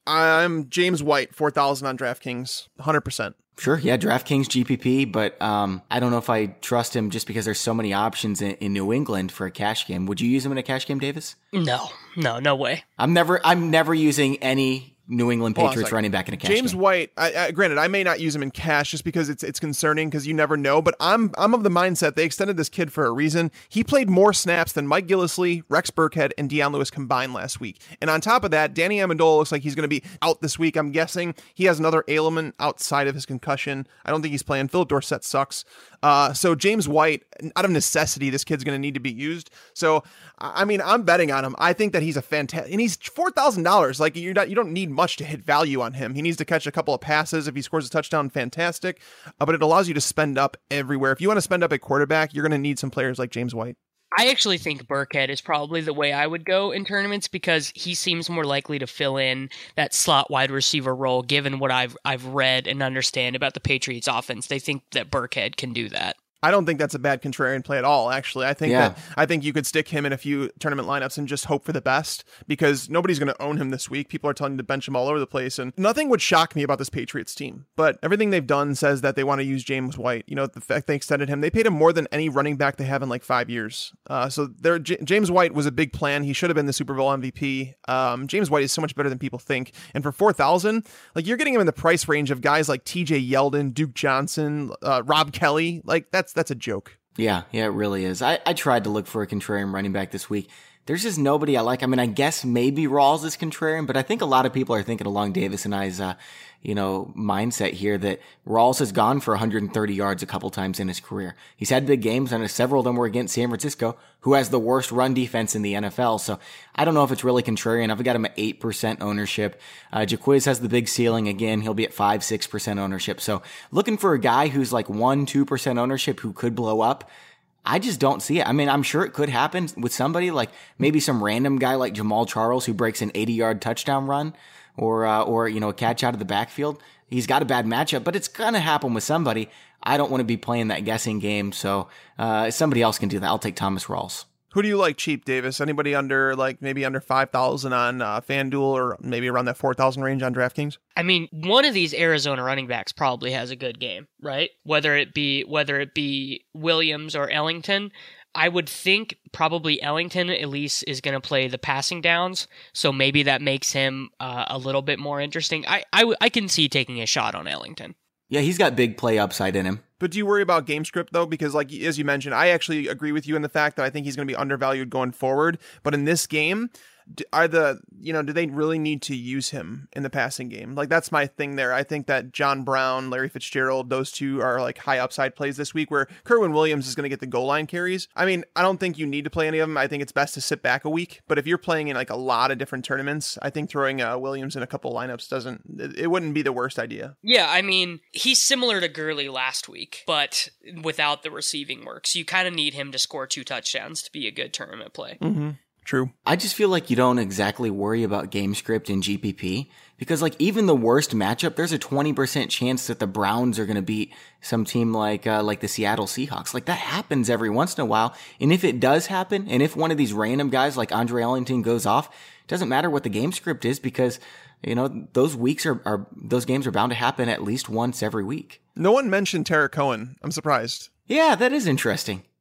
Speaker 6: I'm James White, four thousand on DraftKings, one hundred percent.
Speaker 5: Sure, yeah, DraftKings G P P, but um, I don't know if I trust him just because there's so many options in, in New England for a cash game. Would you use him in a cash game, Davis?
Speaker 7: No, no, no way.
Speaker 5: I'm never, I'm never using any New England
Speaker 6: Hold on a
Speaker 5: Patriots
Speaker 6: second.
Speaker 5: running back in a cash
Speaker 6: James
Speaker 5: game.
Speaker 6: White, I, I, granted, I may not use him in cash just because it's it's concerning because you never know. But I'm I'm of the mindset they extended this kid for a reason. He played more snaps than Mike Gillislee, Rex Burkhead, and Deion Lewis combined last week. And on top of that, Danny Amendola looks like he's going to be out this week. I'm guessing he has another ailment outside of his concussion. I don't think he's playing. Philip Dorsett sucks. Uh, so James White, out of necessity, this kid's going to need to be used. So I mean, I'm betting on him. I think that he's a fantastic, and he's four thousand dollars. Like you're not, you don't need much to hit value on him. He needs to catch a couple of passes. If he scores a touchdown, fantastic. Uh, but it allows you to spend up everywhere. If you want to spend up at quarterback, you're going to need some players like James White.
Speaker 7: I actually think Burkhead is probably the way I would go in tournaments because he seems more likely to fill in that slot wide receiver role given what I've I've read and understand about the Patriots offense. They think that Burkhead can do that.
Speaker 6: I don't think that's a bad contrarian play at all, actually. I think
Speaker 5: Yeah.
Speaker 6: that I think you could stick him in a few tournament lineups and just hope for the best because nobody's going to own him this week. People are telling you to bench him all over the place, and nothing would shock me about this Patriots team. But everything they've done says that they want to use James White. You know, the fact they extended him, they paid him more than any running back they have in like five years. Uh, so there, J- James White was a big plan. He should have been the Super Bowl M V P. Um, James White is so much better than people think, and for four thousand, like you're getting him in the price range of guys like T J Yeldon, Duke Johnson, uh, Rob Kelly. Like that's that's a joke.
Speaker 5: Yeah, yeah, it really is. I, I tried to look for a contrarian running back this week. There's just nobody I like. I mean, I guess maybe Rawls is contrarian, but I think a lot of people are thinking along Davis and I's, uh, you know, mindset here that Rawls has gone for one hundred thirty yards a couple times in his career. He's had big games, and several of them were against San Francisco, who has the worst run defense in the N F L. So I don't know if it's really contrarian. I've got him at eight percent ownership. Uh, Jaquiz has the big ceiling. Again, he'll be at five, six percent ownership. So looking for a guy who's like one, two percent ownership who could blow up. I just don't see it. I mean, I'm sure it could happen with somebody like maybe some random guy like Jamal Charles who breaks an eighty yard touchdown run or, uh, or, you know, a catch out of the backfield. He's got a bad matchup, but it's going to happen with somebody. I don't want to be playing that guessing game. So, uh, somebody else can do that. I'll take Thomas Rawls.
Speaker 6: Who do you like cheap, Davis? Anybody under like maybe under five thousand on uh, FanDuel or maybe around that four thousand range on DraftKings?
Speaker 7: I mean, one of these Arizona running backs probably has a good game, right? Whether it be whether it be Williams or Ellington, I would think probably Ellington at least is going to play the passing downs, so maybe that makes him uh, a little bit more interesting. I, I w- I can see taking a shot on Ellington.
Speaker 5: Yeah, he's got big play upside in him.
Speaker 6: But do you worry about game script though? Because like as you mentioned, I actually agree with you in the fact that I think he's going to be undervalued going forward. But in this game, are the you know do they really need to use him in the passing game? Like that's my thing there. I think that John Brown, Larry Fitzgerald, those two are like high upside plays this week. Where Kerwin Williams is going to get the goal line carries. I mean, I don't think you need to play any of them. I think it's best to sit back a week. But if you're playing in like a lot of different tournaments, I think throwing uh, Williams in a couple lineups doesn't. It, it wouldn't be the worst idea.
Speaker 7: Yeah, I mean, he's similar to Gurley last week, but without the receiving work. So you kind of need him to score two touchdowns to be a good tournament play.
Speaker 6: Mm-hmm. True.
Speaker 5: I just feel like you don't exactly worry about game script in G P P because like even the worst matchup, there's a twenty percent chance that the Browns are going to beat some team like, uh, like the Seattle Seahawks. Like that happens every once in a while. And if it does happen, and if one of these random guys like Andre Ellington goes off, it doesn't matter what the game script is because, you know, those weeks are, are, those games are bound to happen at least once every week.
Speaker 6: No one mentioned Tarek Cohen. I'm surprised.
Speaker 5: Yeah, that is interesting.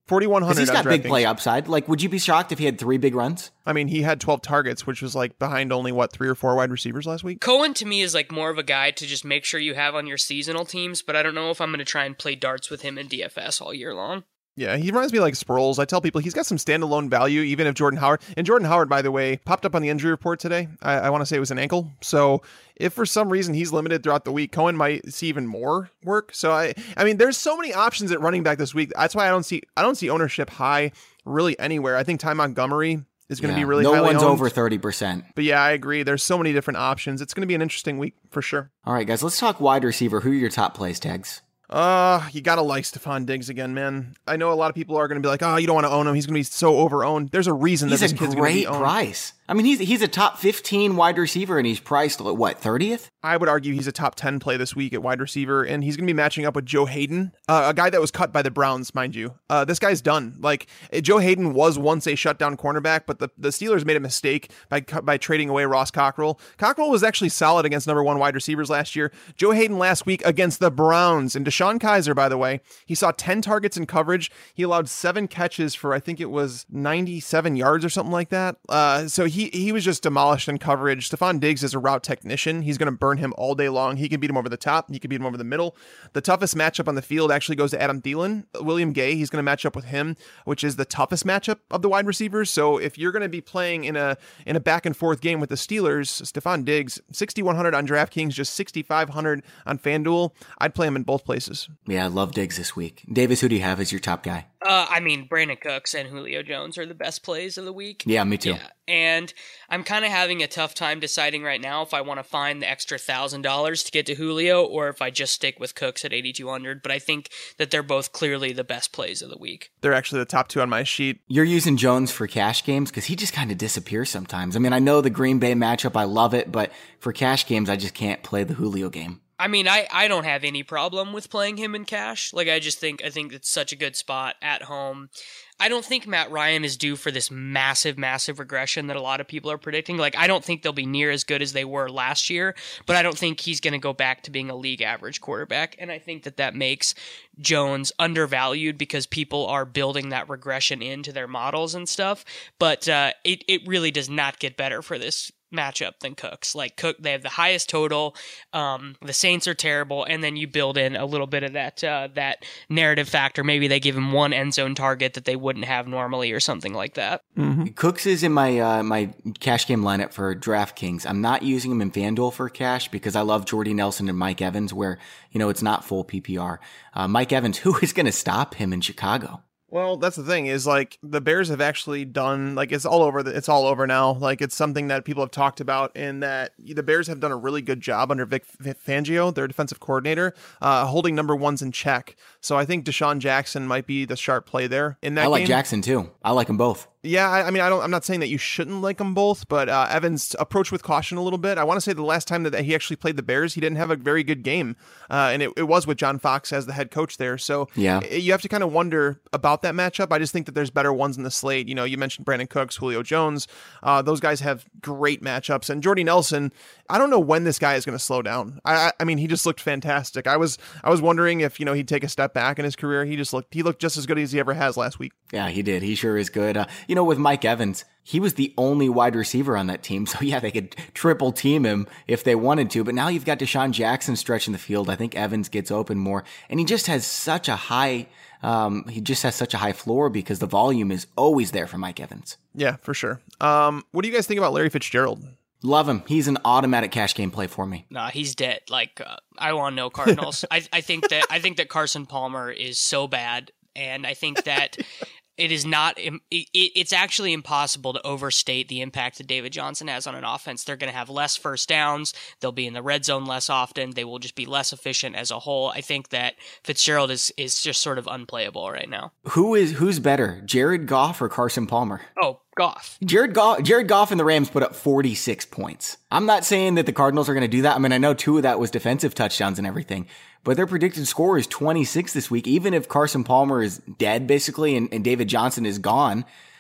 Speaker 6: forty-one hundred.
Speaker 5: He's got big
Speaker 6: DraftKings.
Speaker 5: play upside. Like, would you be shocked if he had three big runs?
Speaker 6: I mean, he had twelve targets, which was like behind only, what, three or four wide receivers last week?
Speaker 7: Cohen, to me, is like more of a guy to just make sure you have on your seasonal teams, but I don't know if I'm going to try and play darts with him in D F S all year long.
Speaker 6: Yeah, he reminds me like Sproles. I tell people he's got some standalone value, even if Jordan Howard, and Jordan Howard, by the way, popped up on the injury report today. I, I want to say it was an ankle. So if for some reason he's limited throughout the week, Cohen might see even more work. So I, I mean, there's so many options at running back this week. That's why I don't see, I don't see ownership high really anywhere. I think Ty Montgomery is going to
Speaker 5: Yeah,
Speaker 6: be really
Speaker 5: no
Speaker 6: highly
Speaker 5: one's
Speaker 6: owned.
Speaker 5: over thirty percent.
Speaker 6: But yeah, I agree. There's so many different options. It's going to be an interesting week for sure.
Speaker 5: All right, guys, let's talk wide receiver. Who are your top plays, Tags?
Speaker 6: Uh, you gotta like Stephon Diggs again, man. I know a lot of people are gonna be like, oh, you don't want to own him. He's gonna be so over-owned. There's a reason
Speaker 5: He's
Speaker 6: that this
Speaker 5: a
Speaker 6: kid's gonna be
Speaker 5: great
Speaker 6: owned.
Speaker 5: price. I mean, he's he's a top fifteen wide receiver, and he's priced at what, thirtieth?
Speaker 6: I would argue he's a top ten play this week at wide receiver, and he's going to be matching up with Joe Hayden, uh, a guy that was cut by the Browns, mind you. Uh, this guy's done. Like, Joe Hayden was once a shutdown cornerback, but the, the Steelers made a mistake by by trading away Ross Cockrell. Cockrell was actually solid against number one wide receivers last year. Joe Hayden last week against the Browns. And Deshaun Kaiser, by the way, he saw ten targets in coverage. He allowed seven catches for, I think it was ninety-seven yards or something like that. Uh, so he, he was just demolished in coverage. Stephon Diggs is a route technician. He's going to burn him all day long. He can beat him over the top. He can beat him over the middle. The toughest matchup on the field actually goes to Adam Thielen. William Gay, he's going to match up with him, which is the toughest matchup of the wide receivers. So if you're going to be playing in a in a back and forth game with the Steelers, Stephon Diggs, sixty-one hundred on DraftKings, just sixty-five hundred on FanDuel. I'd play him in both places.
Speaker 5: Yeah, I love Diggs this week. Davis, who do you have as your top guy?
Speaker 7: Uh, I mean, Brandon Cooks and Julio Jones are the best plays of the week.
Speaker 5: Yeah, me too.
Speaker 7: Yeah. And I'm kind of having a tough time deciding right now if I want to find the extra one thousand dollars to get to Julio or if I just stick with Cooks at eighty-two hundred. But I think that they're both clearly the best plays of the week.
Speaker 6: They're actually the top two on my sheet.
Speaker 5: You're using Jones for cash games because he just kind of disappears sometimes. I mean, I know the Green Bay matchup, I love it, but for cash games, I just can't play the Julio game.
Speaker 7: I mean, I, I don't have any problem with playing him in cash. Like, I just think I think it's such a good spot at home. I don't think Matt Ryan is due for this massive, massive regression that a lot of people are predicting. Like, I don't think they'll be near as good as they were last year, but I don't think he's going to go back to being a league average quarterback. And I think that that makes Jones undervalued because people are building that regression into their models and stuff. But uh, it, it really does not get better for this matchup than Cooks. Like, Cook, they have the highest total. Um, the Saints are terrible, and then you build in a little bit of that uh, that narrative factor. Maybe they give him one end zone target that they wouldn't have normally, or something like that.
Speaker 5: Mm-hmm. Cooks is in my uh, my cash game lineup for DraftKings. I'm not using him in FanDuel for cash because I love Jordy Nelson and Mike Evans, where you know it's not full P P R. Uh, Mike Evans, who is going to stop him in Chicago?
Speaker 6: Well, that's the thing is like the Bears have actually done like it's all over. The, it's all over now. Like it's something that people have talked about, and that the Bears have done a really good job under Vic Fangio, their defensive coordinator, uh, holding number ones in check. So I think Deshaun Jackson might be the sharp play there in that.
Speaker 5: I like
Speaker 6: game.
Speaker 5: Jackson too. I like them both.
Speaker 6: Yeah, I, I mean, I don't. I'm not saying that you shouldn't like them both, but uh, Evans approached with caution a little bit. I want to say the last time that he actually played the Bears, he didn't have a very good game, uh, and it, it was with John Fox as the head coach there. So
Speaker 5: yeah,
Speaker 6: it, you have to kind of wonder about that matchup. I just think that there's better ones in the slate. You know, you mentioned Brandon Cooks, Julio Jones. Uh, those guys have great matchups, and Jordy Nelson. I don't know when this guy is going to slow down. I, I mean, he just looked fantastic. I was I was wondering if you know he'd take a step back in his career. He just looked he looked just as good as he ever has last week.
Speaker 5: Yeah, he did. He sure is good. Uh, you know, with Mike Evans, he was the only wide receiver on that team. So yeah, they could triple team him if they wanted to. But now you've got Deshaun Jackson stretching the field. I think Evans gets open more, and he just has such a high. Um, he just has such a high floor because the volume is always there for Mike Evans.
Speaker 6: Yeah, for sure. Um, what do you guys think about Larry Fitzgerald?
Speaker 5: Love him. He's an automatic cash game play for me.
Speaker 7: Nah, he's dead. Like uh, I want no Cardinals. I I think that I think that Carson Palmer is so bad, and I think that it is not. It, it's actually impossible to overstate the impact that David Johnson has on an offense. They're going to have less first downs. They'll be in the red zone less often. They will just be less efficient as a whole. I think that Fitzgerald is is just sort of unplayable right now.
Speaker 5: Who is who's better, Jared Goff or Carson Palmer?
Speaker 7: Oh, Goff.
Speaker 5: Jared Goff, Jared Goff and the Rams put up forty-six points. I'm not saying that the Cardinals are going to do that. I mean, I know two of that was defensive touchdowns and everything, but their predicted score is twenty-six this week. Even if Carson Palmer is dead, basically, and, and David Johnson is gone,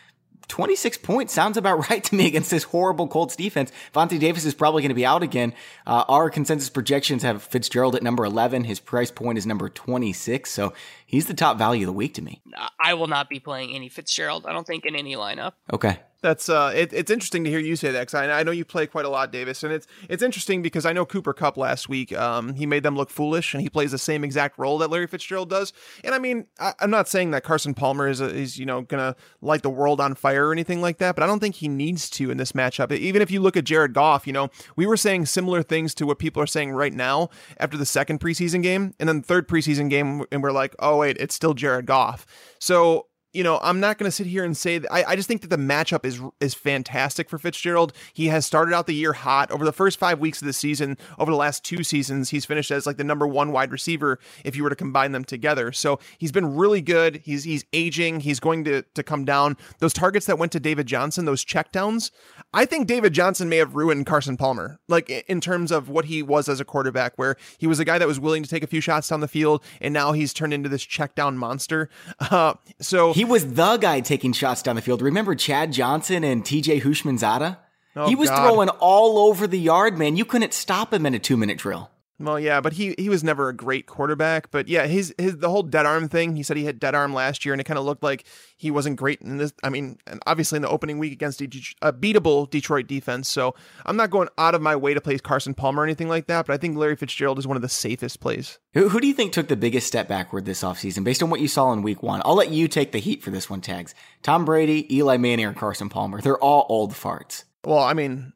Speaker 5: twenty-six points sounds about right to me against this horrible Colts defense. Vontae Davis is probably going to be out again. Uh, our consensus projections have Fitzgerald at number eleven. His price point is number twenty-six, so he's the top value of the week to me.
Speaker 7: I will not be playing any Fitzgerald, I don't think, in any lineup.
Speaker 5: Okay.
Speaker 6: That's uh, it, it's interesting to hear you say that, because I, I know you play quite a lot, Davis, and it's it's interesting because I know Cooper Kupp last week, um, he made them look foolish, and he plays the same exact role that Larry Fitzgerald does. And I mean, I, I'm not saying that Carson Palmer is a, is you know gonna light the world on fire or anything like that, but I don't think he needs to in this matchup. Even if you look at Jared Goff, you know, we were saying similar things to what people are saying right now after the second preseason game, and then the third preseason game, and we're like, oh wait, it's still Jared Goff. So. You know, I'm not going to sit here and say that. I, I just think that the matchup is is fantastic for Fitzgerald. He has started out the year hot. Over the first five weeks of the season, over the last two seasons, he's finished as like the number one wide receiver if you were to combine them together. So he's been really good. He's he's aging. He's going to, to come down. Those targets that went to David Johnson, those checkdowns, I think David Johnson may have ruined Carson Palmer, like in terms of what he was as a quarterback, where he was a guy that was willing to take a few shots down the field, and now he's turned into this checkdown monster. Uh, so
Speaker 5: He was the guy taking shots down the field. Remember Chad Johnson and T J Hushmanzada?
Speaker 6: Oh,
Speaker 5: he was
Speaker 6: God.
Speaker 5: throwing all over the yard, man. You couldn't stop him in a two-minute drill.
Speaker 6: Well, yeah, but he he was never a great quarterback. But yeah, his his the whole dead arm thing. He said he had dead arm last year, and it kind of looked like he wasn't great in this. I mean, and obviously in the opening week against a, a beatable Detroit defense. So I'm not going out of my way to play Carson Palmer or anything like that. But I think Larry Fitzgerald is one of the safest plays.
Speaker 5: Who, who do you think took the biggest step backward this offseason based on what you saw in week one? I'll let you take the heat for this one, Tags. Tom Brady, Eli Manning, or Carson Palmer. They're all old farts.
Speaker 6: Well, I mean,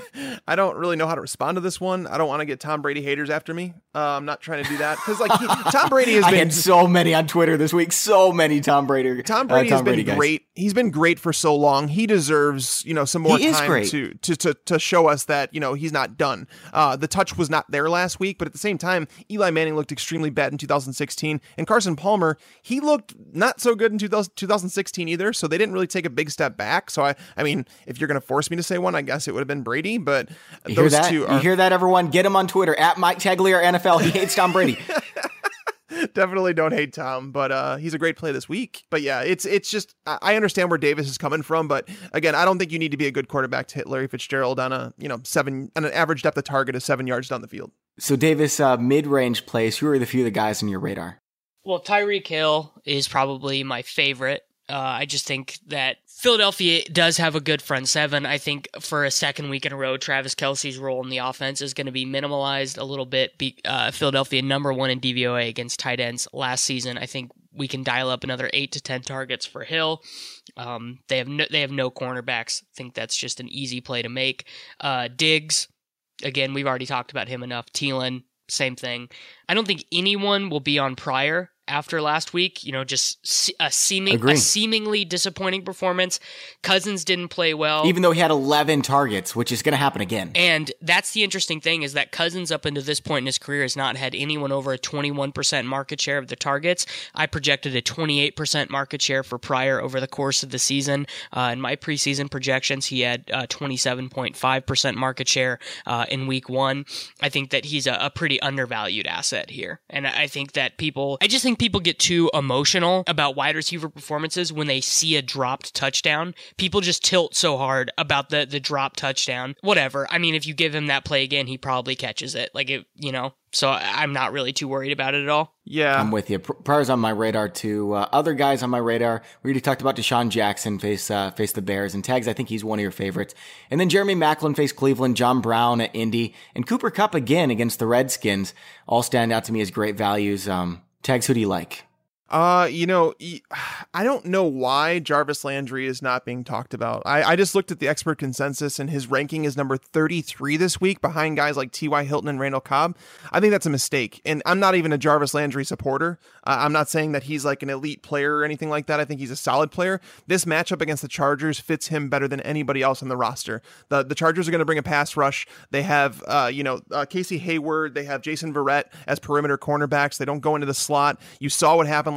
Speaker 6: I don't really know how to respond to this one. I don't want to get Tom Brady haters after me. Uh, I'm not trying to do that because, like, he, Tom Brady has
Speaker 5: I
Speaker 6: been
Speaker 5: had so many on Twitter this week. So many Tom Brady.
Speaker 6: Tom Brady
Speaker 5: uh, Tom
Speaker 6: has been
Speaker 5: Brady guys.
Speaker 6: great. He's been great for so long. He deserves, you know, some more
Speaker 5: He is
Speaker 6: time
Speaker 5: great.
Speaker 6: to, to to to show us that, you know, he's not done. Uh, the touch was not there last week, but at the same time, Eli Manning looked extremely bad in two thousand sixteen, and Carson Palmer, he looked not so good in two thousand sixteen either. So they didn't really take a big step back. So I, I mean, if you're going to force me to say one, I guess it would have been Brady. But
Speaker 5: You
Speaker 6: those
Speaker 5: hear that?
Speaker 6: two are
Speaker 5: You hear that, everyone? Get him on Twitter at Mike Taglier N F L. He hates Tom Brady.
Speaker 6: Definitely don't hate Tom, but uh, he's a great play this week. But yeah, it's it's just I understand where Davis is coming from, but again, I don't think you need to be a good quarterback to hit Larry Fitzgerald on a you know seven on an average depth of target of seven yards down the field.
Speaker 5: So Davis, uh, mid-range plays. Who are the few of the guys on your radar?
Speaker 7: Well, Tyreek Hill is probably my favorite. Uh, I just think that Philadelphia does have a good front seven. I think for a second week in a row, Travis Kelce's role in the offense is going to be minimalized a little bit. Be, uh, Philadelphia number one in D V O A against tight ends last season. I think we can dial up another eight to ten targets for Hill. Um, they have no, they have no cornerbacks. I think that's just an easy play to make. Uh, Diggs, again, we've already talked about him enough. Thielen, same thing. I don't think anyone will be on Pryor after last week, you know, just a seeming
Speaker 5: Agree.
Speaker 7: a seemingly disappointing performance. Cousins didn't play well.
Speaker 5: Even though he had eleven targets, which is going to happen again.
Speaker 7: And that's the interesting thing is that Cousins up into this point in his career has not had anyone over a twenty-one percent market share of the targets. I projected a twenty-eight percent market share for Pryor over the course of the season. Uh, in my preseason projections, he had uh, twenty-seven point five percent market share uh, in week one. I think that he's a, a pretty undervalued asset here. And I think that people, I just think people get too emotional about wide receiver performances when they see a dropped touchdown. People just tilt so hard about the the dropped touchdown. Whatever. I mean, if you give him that play again, he probably catches it. Like, it, you know, so I'm not really too worried about it at all.
Speaker 6: Yeah.
Speaker 5: I'm with you. Pryor's on my radar too. Uh, other guys on my radar, we already talked about Deshaun Jackson face uh, face the Bears, and Tags, I think he's one of your favorites. And then Jeremy Maclin faced Cleveland, John Brown at Indy, and Cooper Kupp again against the Redskins. All stand out to me as great values. Um, Tags, who do you like?
Speaker 6: Uh, you know, I don't know why Jarvis Landry is not being talked about. I, I just looked at the expert consensus and his ranking is number thirty-three this week behind guys like T Y Hilton and Randall Cobb. I think that's a mistake. And I'm not even a Jarvis Landry supporter. Uh, I'm not saying that he's like an elite player or anything like that. I think he's a solid player. This matchup against the Chargers fits him better than anybody else on the roster. The the Chargers are going to bring a pass rush. They have, uh, you know, uh, Casey Hayward. They have Jason Verrett as perimeter cornerbacks. They don't go into the slot. You saw what happened last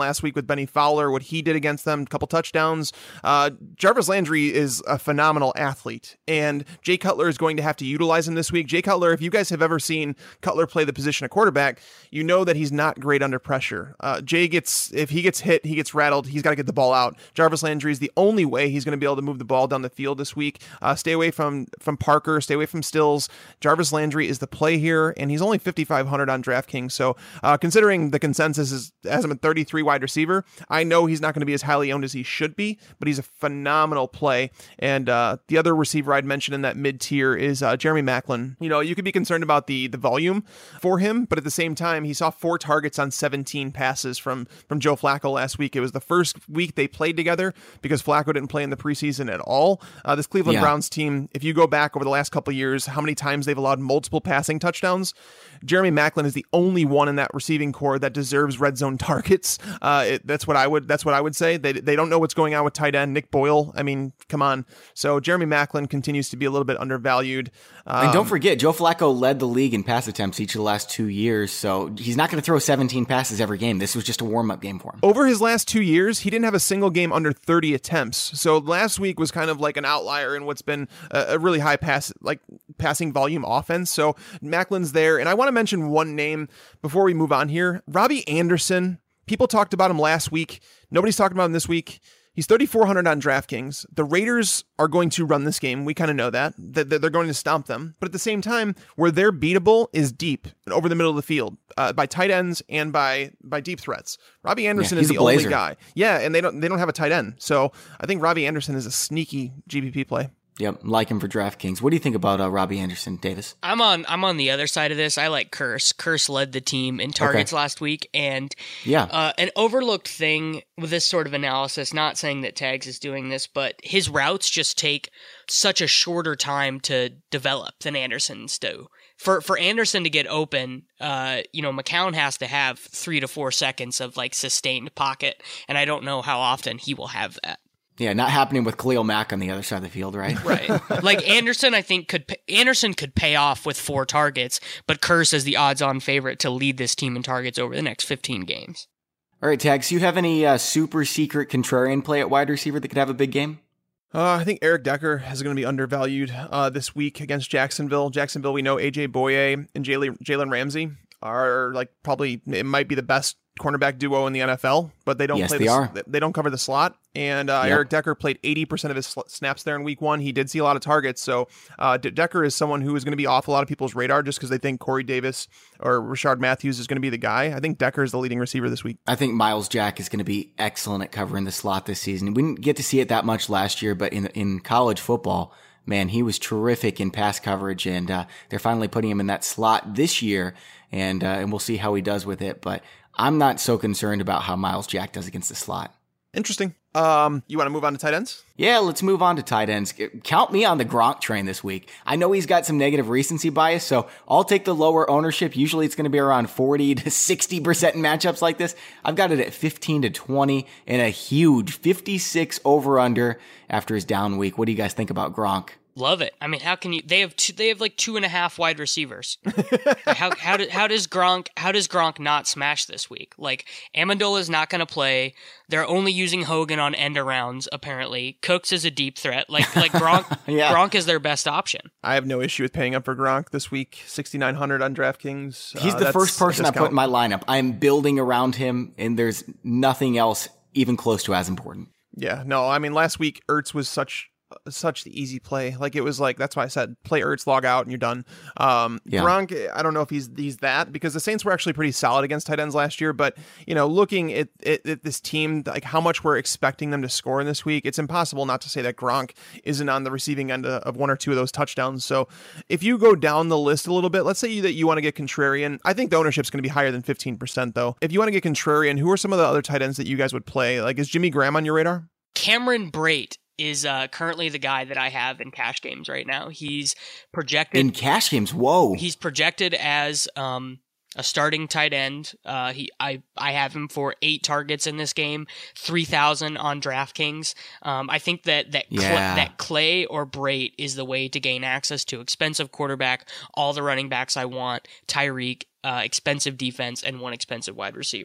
Speaker 6: last week with Benny Fowler, what he did against them, a couple touchdowns. Uh, Jarvis Landry is a phenomenal athlete, and Jay Cutler is going to have to utilize him this week. Jay Cutler, if you guys have ever seen Cutler play the position of quarterback, you know that he's not great under pressure. Uh, Jay gets, if he gets hit, he gets rattled, he's got to get the ball out. Jarvis Landry is the only way he's going to be able to move the ball down the field this week. Uh, stay away from, from Parker, stay away from Stills. Jarvis Landry is the play here, and he's only fifty-five hundred on DraftKings. So uh, considering the consensus is has him at thirty-three wide receiver, I know he's not going to be as highly owned as he should be, but he's a phenomenal play. And uh, the other receiver I'd mention in that mid tier is uh, Jeremy Maclin. You know, you could be concerned about the the volume for him, but at the same time, he saw four targets on seventeen passes from from Joe Flacco last week. It was the first week they played together because Flacco didn't play in the preseason at all. Uh, this Cleveland yeah. Browns team, if you go back over the last couple of years, how many times they've allowed multiple passing touchdowns? Jeremy Maclin is the only one in that receiving core that deserves red zone targets. Uh, it, that's what I would. That's what I would say. They they don't know what's going on with tight end Nick Boyle. I mean, come on. So Jeremy Maclin continues to be a little bit undervalued. Um,
Speaker 5: and don't forget, Joe Flacco led the league in pass attempts each of the last two years. So he's not going to throw seventeen passes every game. This was just a warm up game for him.
Speaker 6: Over his last two years, he didn't have a single game under thirty attempts. So last week was kind of like an outlier in what's been a, a really high pass, like passing volume offense. So Maclin's there, and I want to mention one name before we move on here. Robbie Anderson. People talked about him last week. Nobody's talking about him this week. He's thirty-four hundred on DraftKings. The Raiders are going to run this game. We kind of know that. that. They're going to stomp them. But at the same time, where they're beatable is deep and over the middle of the field uh, by tight ends and by by deep threats. Robbie Anderson
Speaker 5: yeah,
Speaker 6: is the only guy. Yeah, and they don't they don't have a tight end. So I think Robbie Anderson is a sneaky G P P play.
Speaker 5: Yep, like him for DraftKings. What do you think about uh, Robbie Anderson, Davis?
Speaker 7: I'm on I'm on the other side of this. I like Curse. Curse led the team in targets okay. last week, and
Speaker 5: yeah,
Speaker 7: uh, an overlooked thing with this sort of analysis. Not saying that Tags is doing this, but his routes just take such a shorter time to develop than Anderson's do. For for Anderson to get open, uh, you know, McCown has to have three to four seconds of like sustained pocket, and I don't know how often he will have that.
Speaker 5: Yeah, not happening with Khalil Mack on the other side of the field, right?
Speaker 7: Right. Like Anderson, I think could Anderson could pay off with four targets, but Curse is the odds-on favorite to lead this team in targets over the next fifteen games.
Speaker 5: All right, Tags, do you have any uh, super secret contrarian play at wide receiver that could have a big game?
Speaker 6: Uh, I think Eric Decker is going to be undervalued uh, this week against Jacksonville. Jacksonville, we know A J Boye and Jalen Ramsey are like probably, it might be the best cornerback duo in the N F L, but they don't
Speaker 5: yes,
Speaker 6: play
Speaker 5: they
Speaker 6: the,
Speaker 5: are.
Speaker 6: they don't cover the slot. And uh, yep. Eric Decker played eighty percent of his sl- snaps there in week one. He did see a lot of targets. So uh, De- Decker is someone who is going to be off a lot of people's radar just because they think Corey Davis or Rashard Matthews is going to be the guy. I think Decker is the leading receiver this week.
Speaker 5: I think Miles Jack is going to be excellent at covering the slot this season. We didn't get to see it that much last year, but in in college football, man, he was terrific in pass coverage, and uh, they're finally putting him in that slot this year, and uh, and we'll see how he does with it. But I'm not so concerned about how Miles Jack does against the slot.
Speaker 6: Interesting. Um, you want to move on to tight ends?
Speaker 5: Yeah, let's move on to tight ends. Count me on the Gronk train this week. I know he's got some negative recency bias, so I'll take the lower ownership. Usually it's going to be around forty to sixty percent in matchups like this. I've got it at fifteen to twenty and a huge fifty-six over under after his down week. What do you guys think about Gronk?
Speaker 7: Love it. I mean, how can you? They have two, they have like two and a half wide receivers. how how do, how does Gronk how does Gronk not smash this week? Like Amendola is not going to play. They're only using Hogan on end arounds. Apparently, Cooks is a deep threat. Like like Gronk yeah. Gronk is their best option.
Speaker 6: I have no issue with paying up for Gronk this week. sixty-nine hundred on DraftKings.
Speaker 5: He's uh, the first person I put in my lineup. I'm building around him, and there's nothing else even close to as important.
Speaker 6: Yeah, no, I mean last week Ertz was such. such the easy play. Like it was like, that's why I said play Ertz, log out, and you're done. Um, yeah. Gronk, I don't know if he's he's that, because the Saints were actually pretty solid against tight ends last year. But, you know, looking at, at, at this team, like how much we're expecting them to score in this week, it's impossible not to say that Gronk isn't on the receiving end of one or two of those touchdowns. So if you go down the list a little bit, let's say you, that you want to get contrarian. I think the ownership's going to be higher than fifteen percent though. If you want to get contrarian, who are some of the other tight ends that you guys would play? Like, is Jimmy Graham on your radar?
Speaker 7: Cameron Brate is uh, currently the guy that I have in cash games right now. He's projected
Speaker 5: in cash games. Whoa!
Speaker 7: He's projected as um, a starting tight end. Uh, he I I have him for eight targets in this game, three thousand on DraftKings. Um, I think that that
Speaker 5: yeah.
Speaker 7: Cl- that Clay or Brate is the way to gain access to expensive quarterback, all the running backs I want, Tyreek, uh, expensive defense, and one expensive wide receiver.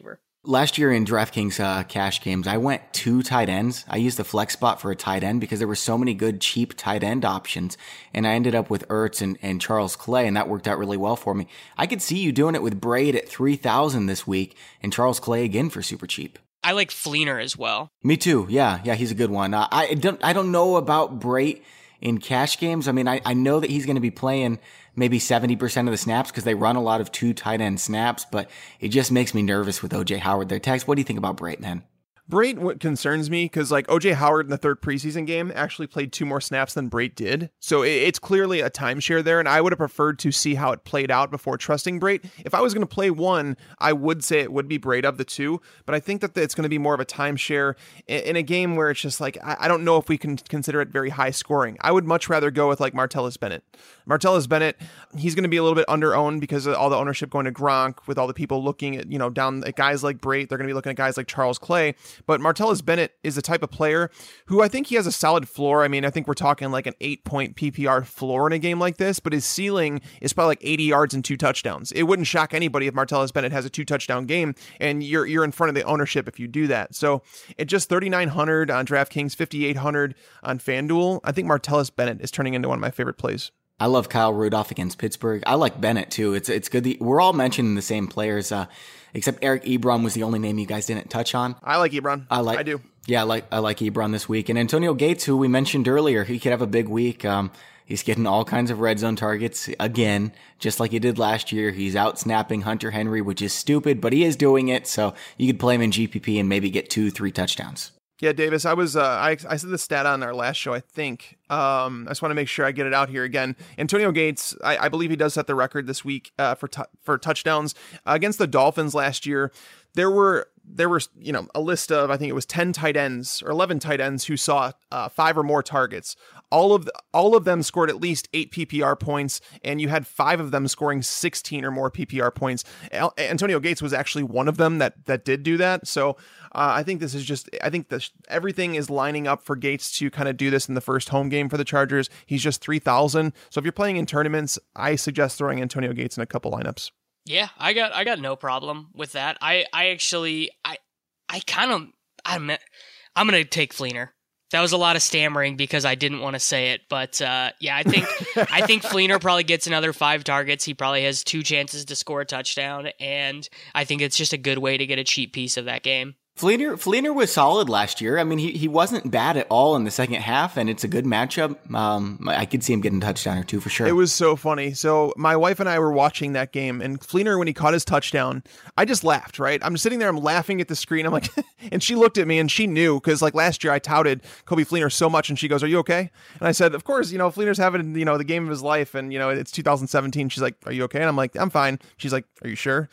Speaker 5: Last year in DraftKings uh, cash games, I went two tight ends. I used the flex spot for a tight end because there were so many good, cheap tight end options. And I ended up with Ertz and, and Charles Clay, and that worked out really well for me. I could see you doing it with Braid at three thousand this week and Charles Clay again for super cheap.
Speaker 7: I like Fleener as well.
Speaker 5: Me too. Yeah, yeah, he's a good one. Uh, I don't, I don't know about Brait in cash games. I mean, I, I know that he's going to be playing maybe seventy percent of the snaps because they run a lot of two tight end snaps, but it just makes me nervous with O J Howard there. Tex, what do you think about Brait, man?
Speaker 6: Brait what concerns me because like O J Howard in the third preseason game actually played two more snaps than Brait did. So it's clearly a timeshare there. And I would have preferred to see how it played out before trusting Brait. If I was going to play one, I would say it would be Brait of the two. But I think that it's going to be more of a timeshare in a game where it's just like, I don't know if we can consider it very high scoring. I would much rather go with like Martellus Bennett. Martellus Bennett, he's going to be a little bit under owned because of all the ownership going to Gronk with all the people looking at, you know, down at guys like Brait. They're going to be looking at guys like Charles Clay. But Martellus Bennett is the type of player who I think he has a solid floor. I mean, I think we're talking like an eight point P P R floor in a game like this, but his ceiling is probably like eighty yards and two touchdowns. It wouldn't shock anybody if Martellus Bennett has a two touchdown game, and you're you're in front of the ownership if you do that. So at just thirty-nine hundred on DraftKings, fifty-eight hundred on FanDuel, I think Martellus Bennett is turning into one of my favorite plays.
Speaker 5: I love Kyle Rudolph against Pittsburgh. I like Bennett too. It's it's good. That we're all mentioning the same players, uh, except Eric Ebron was the only name you guys didn't touch on.
Speaker 6: I like Ebron.
Speaker 5: I like.
Speaker 6: I do.
Speaker 5: Yeah, I like I like Ebron this week. And Antonio Gates, who we mentioned earlier, he could have a big week. Um, he's getting all kinds of red zone targets again, just like he did last year. He's out snapping Hunter Henry, which is stupid, but he is doing it. So you could play him in G P P and maybe get two, three touchdowns.
Speaker 6: Yeah, Davis, I was, uh, I, I said the stat on our last show, I think. Um, I just want to make sure I get it out here again. Antonio Gates, I, I believe he does set the record this week uh, for t- for touchdowns uh, against the Dolphins last year. There were, there were, you know, a list of, I think it was ten tight ends or eleven tight ends who saw uh, five or more targets. All of the, all of them scored at least eight P P R points, and you had five of them scoring sixteen or more P P R points. Al- Antonio Gates was actually one of them that that did do that. So uh, I think this is just, I think this, everything is lining up for Gates to kind of do this in the first home game for the Chargers. He's just three thousand. So if you're playing in tournaments, I suggest throwing Antonio Gates in a couple lineups.
Speaker 7: Yeah, I got I got no problem with that. I, I actually I I kind of I'm I'm gonna take Fleener. That was a lot of stammering because I didn't want to say it, but uh, yeah, I think I think Fleener probably gets another five targets. He probably has two chances to score a touchdown, and I think it's just a good way to get a cheap piece of that game.
Speaker 5: Fleener, Fleener was solid last year. I mean, he, he wasn't bad at all in the second half, and it's a good matchup. Um, I could see him getting a touchdown or two for sure.
Speaker 6: It was so funny. So my wife and I were watching that game, and Fleener, when he caught his touchdown, I just laughed, right? I'm sitting there, I'm laughing at the screen. I'm like, and she looked at me, and she knew, because like last year I touted Coby Fleener so much, and she goes, "Are you okay?" And I said, "Of course, you know, Fleener's having, you know, the game of his life, and, you know, it's two thousand seventeen. She's like, "Are you okay?" And I'm like, "I'm fine." She's like, "Are you sure?"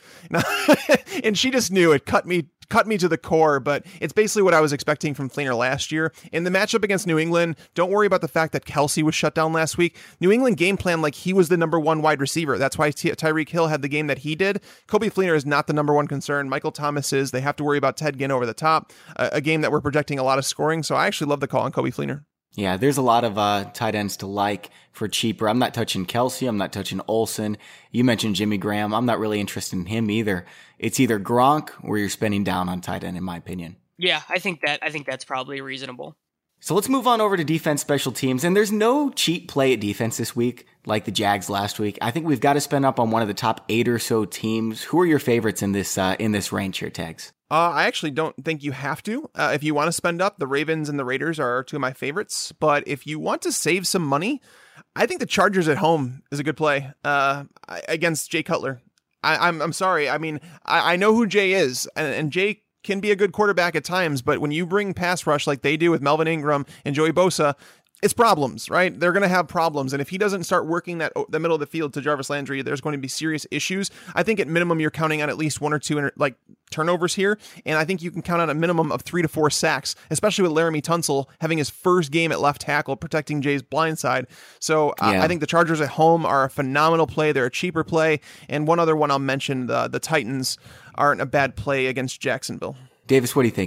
Speaker 6: And she just knew. It cut me cut me to the core, but it's basically what I was expecting from Fleener last year. In the matchup against New England, don't worry about the fact that Kelsey was shut down last week. New England game plan like he was the number one wide receiver. That's why Ty- Tyreek Hill had the game that he did. Coby Fleener is not the number one concern. Michael Thomas is. They have to worry about Ted Ginn over the top, a, a game that we're projecting a lot of scoring. So I actually love the call on Coby Fleener.
Speaker 5: Yeah, there's a lot of uh, tight ends to like for cheaper. I'm not touching Kelsey. I'm not touching Olsen. You mentioned Jimmy Graham. I'm not really interested in him either. It's either Gronk or you're spending down on tight end, in my opinion.
Speaker 7: Yeah, I think that I think that's probably reasonable.
Speaker 5: So let's move on over to defense special teams. And there's no cheap play at defense this week like the Jags last week. I think we've got to spend up on one of the top eight or so teams. Who are your favorites in this uh, in this range here, Tags?
Speaker 6: Uh, I actually don't think you have to. Uh, if you want to spend up, the Ravens and the Raiders are two of my favorites. But if you want to save some money, I think the Chargers at home is a good play uh, against Jay Cutler. I, I'm I'm sorry. I mean, I, I know who Jay is, and, and Jay can be a good quarterback at times. But when you bring pass rush like they do with Melvin Ingram and Joey Bosa, it's problems, right? They're going to have problems. And if he doesn't start working that the middle of the field to Jarvis Landry, there's going to be serious issues. I think at minimum, you're counting on at least one or two inter- like turnovers here. And I think you can count on a minimum of three to four sacks, especially with Laramie Tunsil having his first game at left tackle, protecting Jay's blind side. So uh,
Speaker 5: yeah.
Speaker 6: I think the Chargers at home are a phenomenal play. They're a cheaper play. And one other one I'll mention, the, the Titans aren't a bad play against Jacksonville.
Speaker 5: Davis, what do you think, man?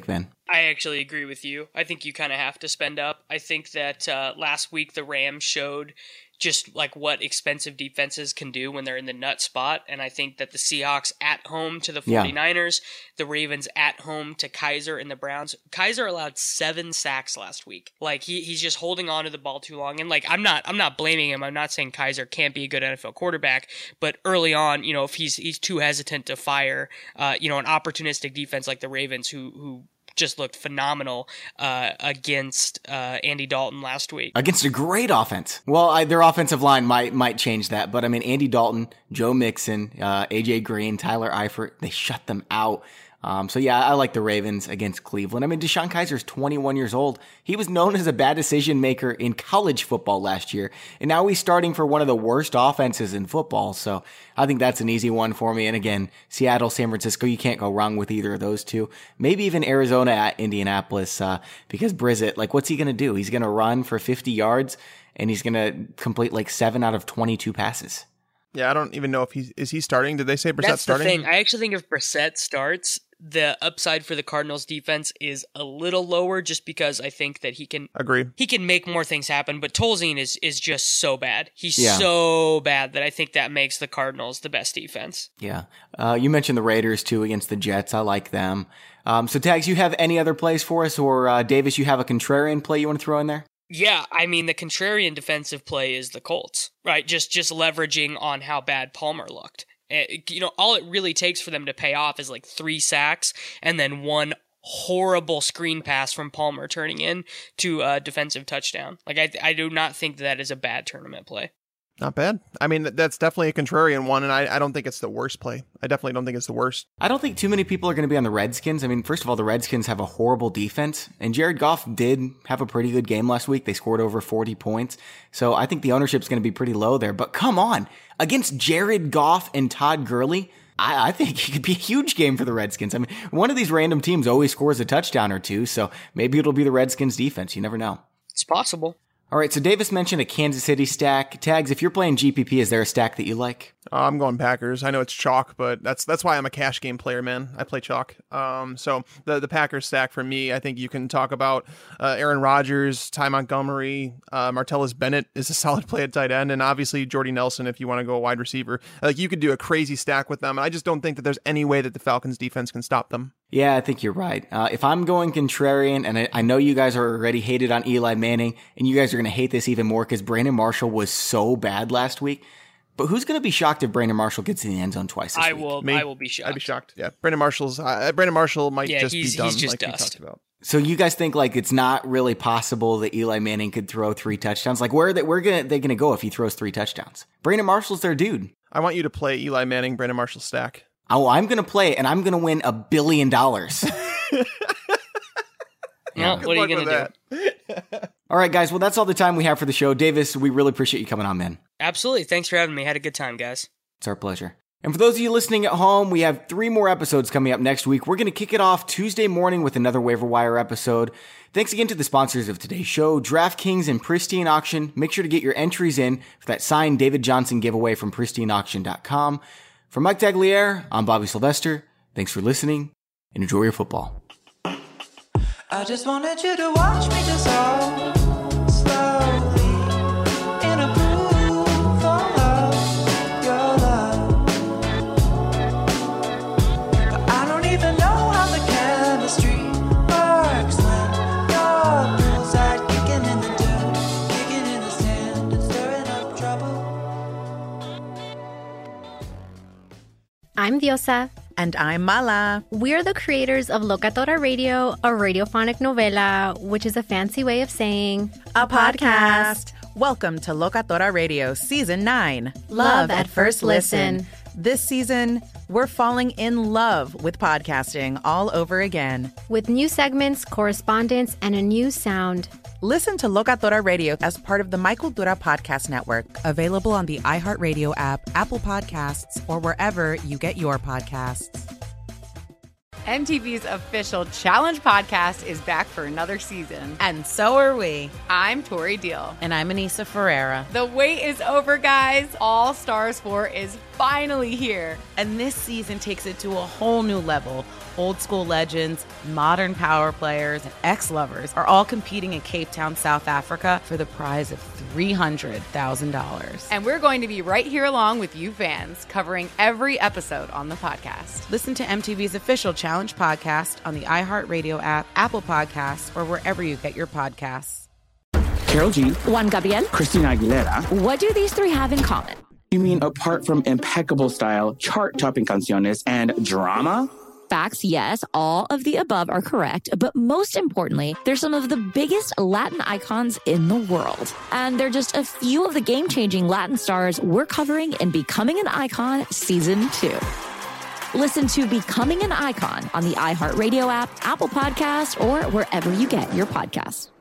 Speaker 7: I actually agree with you. I think you kind of have to spend up. I think that uh, last week the Rams showed just like what expensive defenses can do when they're in the nut spot. And I think that the Seahawks at home to the 49ers, yeah. the Ravens at home to Kaiser and the Browns. Kaiser allowed seven sacks last week. Like he he's just holding on to the ball too long. And like, I'm not, I'm not blaming him. I'm not saying Kaiser can't be a good N F L quarterback, but early on, you know, if he's, he's too hesitant to fire, uh, you know, an opportunistic defense like the Ravens who, who, just looked phenomenal uh, against uh, Andy Dalton last week.
Speaker 5: Against a great offense. Well, I, their offensive line might might change that, but I mean, Andy Dalton, Joe Mixon, uh, A J Green, Tyler Eifert, they shut them out. Um, so yeah, I like the Ravens against Cleveland. I mean, DeShone Kaiser's twenty-one years old. He was known as a bad decision maker in college football last year, and now he's starting for one of the worst offenses in football. So I think that's an easy one for me. And again, Seattle, San Francisco, you can't go wrong with either of those two. Maybe even Arizona at Indianapolis, uh, because Brissett, like, what's he going to do? He's going to run for fifty yards, and he's going to complete like seven out of twenty-two passes.
Speaker 6: Yeah, I don't even know if he's, is he starting? Did they say Brissett's
Speaker 7: That's
Speaker 6: starting?
Speaker 7: That's the thing. I actually think if Brissett starts, the upside for the Cardinals defense is a little lower just because I think that he can
Speaker 6: agree.
Speaker 7: He can make more things happen, but Tolzien is is just so bad. He's
Speaker 5: yeah.
Speaker 7: so bad that I think that makes the Cardinals the best defense.
Speaker 5: Yeah. Uh, you mentioned the Raiders too against the Jets. I like them. Um, so Tags, you have any other plays for us, or uh, Davis, you have a contrarian play you want to throw in there?
Speaker 7: Yeah, I mean, the contrarian defensive play is the Colts, right? Just just leveraging on how bad Palmer looked. It, you know, all it really takes for them to pay off is like three sacks and then one horrible screen pass from Palmer turning in to a defensive touchdown. Like, I I do not think that is a bad tournament play.
Speaker 6: Not bad. I mean, that's definitely a contrarian one, and I, I don't think it's the worst play. I definitely don't think it's the worst.
Speaker 5: I don't think too many people are going to be on the Redskins. I mean, first of all, the Redskins have a horrible defense, and Jared Goff did have a pretty good game last week. They scored over forty points, so I think the ownership's going to be pretty low there. But come on, against Jared Goff and Todd Gurley, I, I think it could be a huge game for the Redskins. I mean, one of these random teams always scores a touchdown or two, so maybe it'll be the Redskins defense. You never know.
Speaker 7: It's possible.
Speaker 5: All right, so Davis mentioned a Kansas City stack. Tags, if you're playing G P P, is there a stack that you like?
Speaker 6: Uh, I'm going Packers. I know it's chalk, but that's that's why I'm a cash game player, man. I play chalk. Um, so the the Packers stack for me, I think you can talk about uh, Aaron Rodgers, Ty Montgomery, uh, Martellus Bennett is a solid play at tight end, and obviously Jordy Nelson if you want to go a wide receiver. Like you could do a crazy stack with them, and I just don't think that there's any way that the Falcons defense can stop them.
Speaker 5: Yeah, I think you're right. Uh, if I'm going contrarian, and I, I know you guys are already hated on Eli Manning, and you guys are going to hate this even more because Brandon Marshall was so bad last week. But who's going to be shocked if Brandon Marshall gets in the end zone twice this
Speaker 7: I
Speaker 5: week?
Speaker 7: will.
Speaker 6: Me?
Speaker 7: I will be shocked.
Speaker 6: I'd be shocked. Yeah, Brandon Marshall's. Uh, Brandon Marshall might
Speaker 7: yeah,
Speaker 6: just
Speaker 7: he's,
Speaker 6: be done,
Speaker 7: he's just
Speaker 6: like
Speaker 7: dust.
Speaker 6: we talked about.
Speaker 5: So you guys think like it's not really possible that Eli Manning could throw three touchdowns? Like where are they, where are gonna, they going to go if he throws three touchdowns? Brandon Marshall's their dude.
Speaker 6: I want you to play Eli Manning, Brandon Marshall stack.
Speaker 5: Oh, I'm going to play it, and I'm going to win a billion dollars.
Speaker 7: Well, what are you going to
Speaker 6: do?
Speaker 5: All right, guys. Well, that's all the time we have for the show. Davis, we really appreciate you coming on, man.
Speaker 7: Absolutely. Thanks for having me. Had a good time, guys.
Speaker 5: It's our pleasure. And for those of you listening at home, we have three more episodes coming up next week. We're going to kick it off Tuesday morning with another Waiver Wire episode. Thanks again to the sponsors of today's show, DraftKings and Pristine Auction. Make sure to get your entries in for that signed David Johnson giveaway from pristine auction dot com. For Mike Tagliere, I'm Bobby Sylvester. Thanks for listening and enjoy your football.
Speaker 8: I just wanted you to watch me dissolve slowly in a pool of your love. But I don't even know how the chemistry works when your poolside kicking in the dirt, kicking in the sand and stirring up trouble.
Speaker 2: I'm Diosa.
Speaker 9: And I'm Mala.
Speaker 2: We're the creators of Locatora Radio, a radiophonic novela, which is a fancy way of saying
Speaker 9: a podcast. Welcome to Locatora Radio Season nine.
Speaker 2: Love at First Listen.
Speaker 9: This season, we're falling in love with podcasting all over again.
Speaker 2: With new segments, correspondence, and a new sound.
Speaker 9: Listen to Locatora Radio as part of the My Cultura Podcast Network. Available on the iHeartRadio app, Apple Podcasts, or wherever you get your podcasts.
Speaker 4: M T V's official Challenge podcast is back for another season.
Speaker 9: And so are we.
Speaker 4: I'm Tori Deal.
Speaker 9: And I'm Anissa Ferreira.
Speaker 4: The wait is over, guys. All Stars four is finally here.
Speaker 3: And this season takes it to a whole new level. Old school legends, modern power players, and ex-lovers are all competing in Cape Town, South Africa for the prize of three hundred thousand dollars.
Speaker 4: And we're going to be right here along with you fans, covering every episode on the podcast.
Speaker 3: Listen to M T V's official Challenge podcast on the iHeartRadio app, Apple Podcasts, or wherever you get your podcasts.
Speaker 10: Karol G,
Speaker 11: Juan Gabriel,
Speaker 10: Christina Aguilera.
Speaker 11: What do these three have in common?
Speaker 10: You mean apart from impeccable style, chart-topping canciones, and drama?
Speaker 11: Facts, yes, all of the above are correct, but most importantly, they're some of the biggest Latin icons in the world. And they're just a few of the game-changing Latin stars we're covering in Becoming an Icon Season two. Listen to Becoming an Icon on the iHeartRadio app, Apple Podcasts, or wherever you get your podcasts.